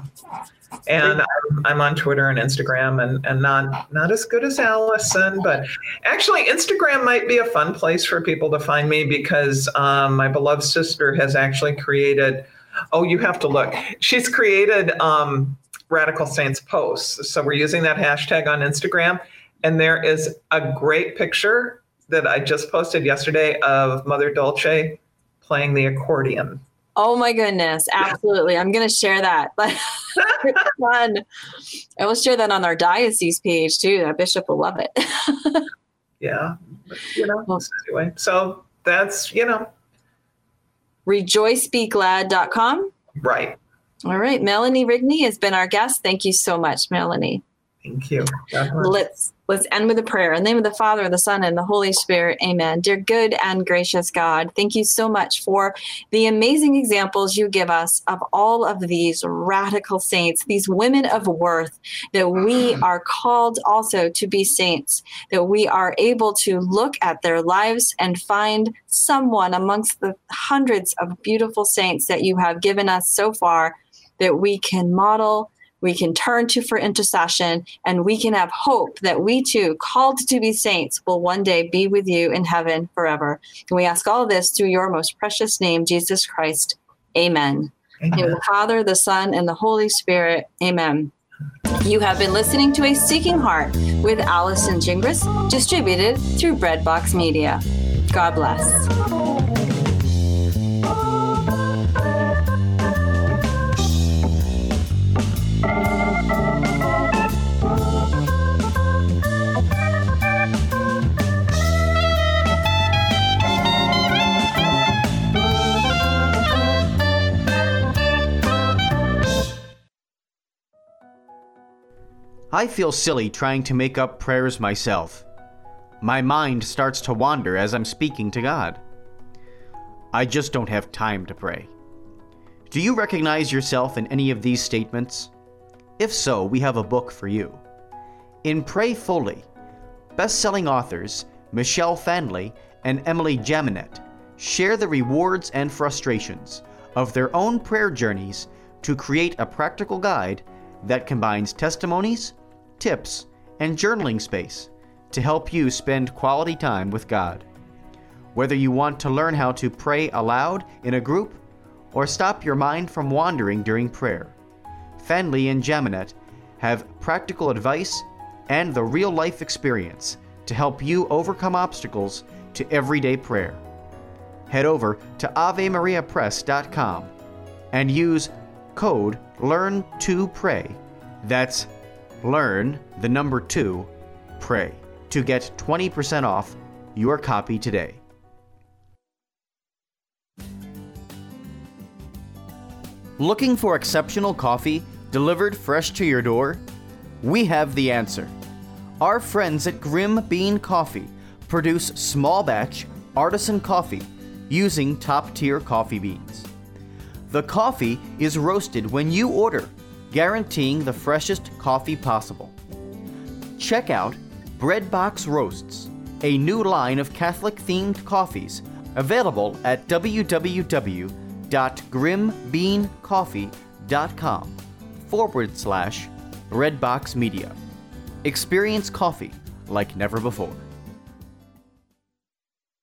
Speaker 4: and I'm, I'm on Twitter and Instagram, and, and not not as good as Allison, but actually Instagram might be a fun place for people to find me, because um, my beloved sister has actually created, oh, you have to look. She's created um, Radical Saints posts. So we're using that hashtag on Instagram. And there is a great picture that I just posted yesterday of Mother Dolce playing the accordion.
Speaker 3: Oh my goodness. Absolutely. I'm going to share that. It's fun. I will share that on our diocese page too. That bishop will love it.
Speaker 4: Yeah. You know, well, anyway, so that's, you know.
Speaker 3: rejoice be glad dot com.
Speaker 4: Right.
Speaker 3: All right. Melanie Rigney has been our guest. Thank you so much, Melanie.
Speaker 4: Thank you. God bless.
Speaker 3: Let's let's end with a prayer. In the name of the Father, the Son, and the Holy Spirit. Amen. Dear good and gracious God, thank you so much for the amazing examples you give us of all of these radical saints, these women of worth, that we are called also to be saints, that we are able to look at their lives and find someone amongst the hundreds of beautiful saints that you have given us so far that we can model, we can turn to for intercession, and we can have hope that we too, called to be saints, will one day be with you in heaven forever. And we ask all of this through your most precious name, Jesus Christ. Amen.
Speaker 4: Amen.
Speaker 3: In the Father, the Son, and the Holy Spirit. Amen. You have been listening to A Seeking Heart with Allison Gingras, distributed through Breadbox Media. God bless.
Speaker 2: I feel silly trying to make up prayers myself. My mind starts to wander as I'm speaking to God. I just don't have time to pray. Do you recognize yourself in any of these statements? If so, we have a book for you. In Pray Fully, best-selling authors Michelle Fanley and Emily Jaminet share the rewards and frustrations of their own prayer journeys to create a practical guide that combines testimonies, tips, and journaling space to help you spend quality time with God. Whether you want to learn how to pray aloud in a group or stop your mind from wandering during prayer, Fanley and Jaminet have practical advice and the real-life experience to help you overcome obstacles to everyday prayer. Head over to ave maria press dot com and use code learn to pray. That's learn the number two pray to get twenty percent off your copy today. Looking for exceptional coffee delivered fresh to your door? We have the answer. Our friends at Grim Bean Coffee produce small batch artisan coffee using top-tier coffee beans. The coffee is roasted when you order, guaranteeing the freshest coffee possible. Check out Breadbox Roasts, a new line of Catholic-themed coffees available at w w w dot grim bean coffee dot com forward slash Breadbox Media. Experience coffee like never before.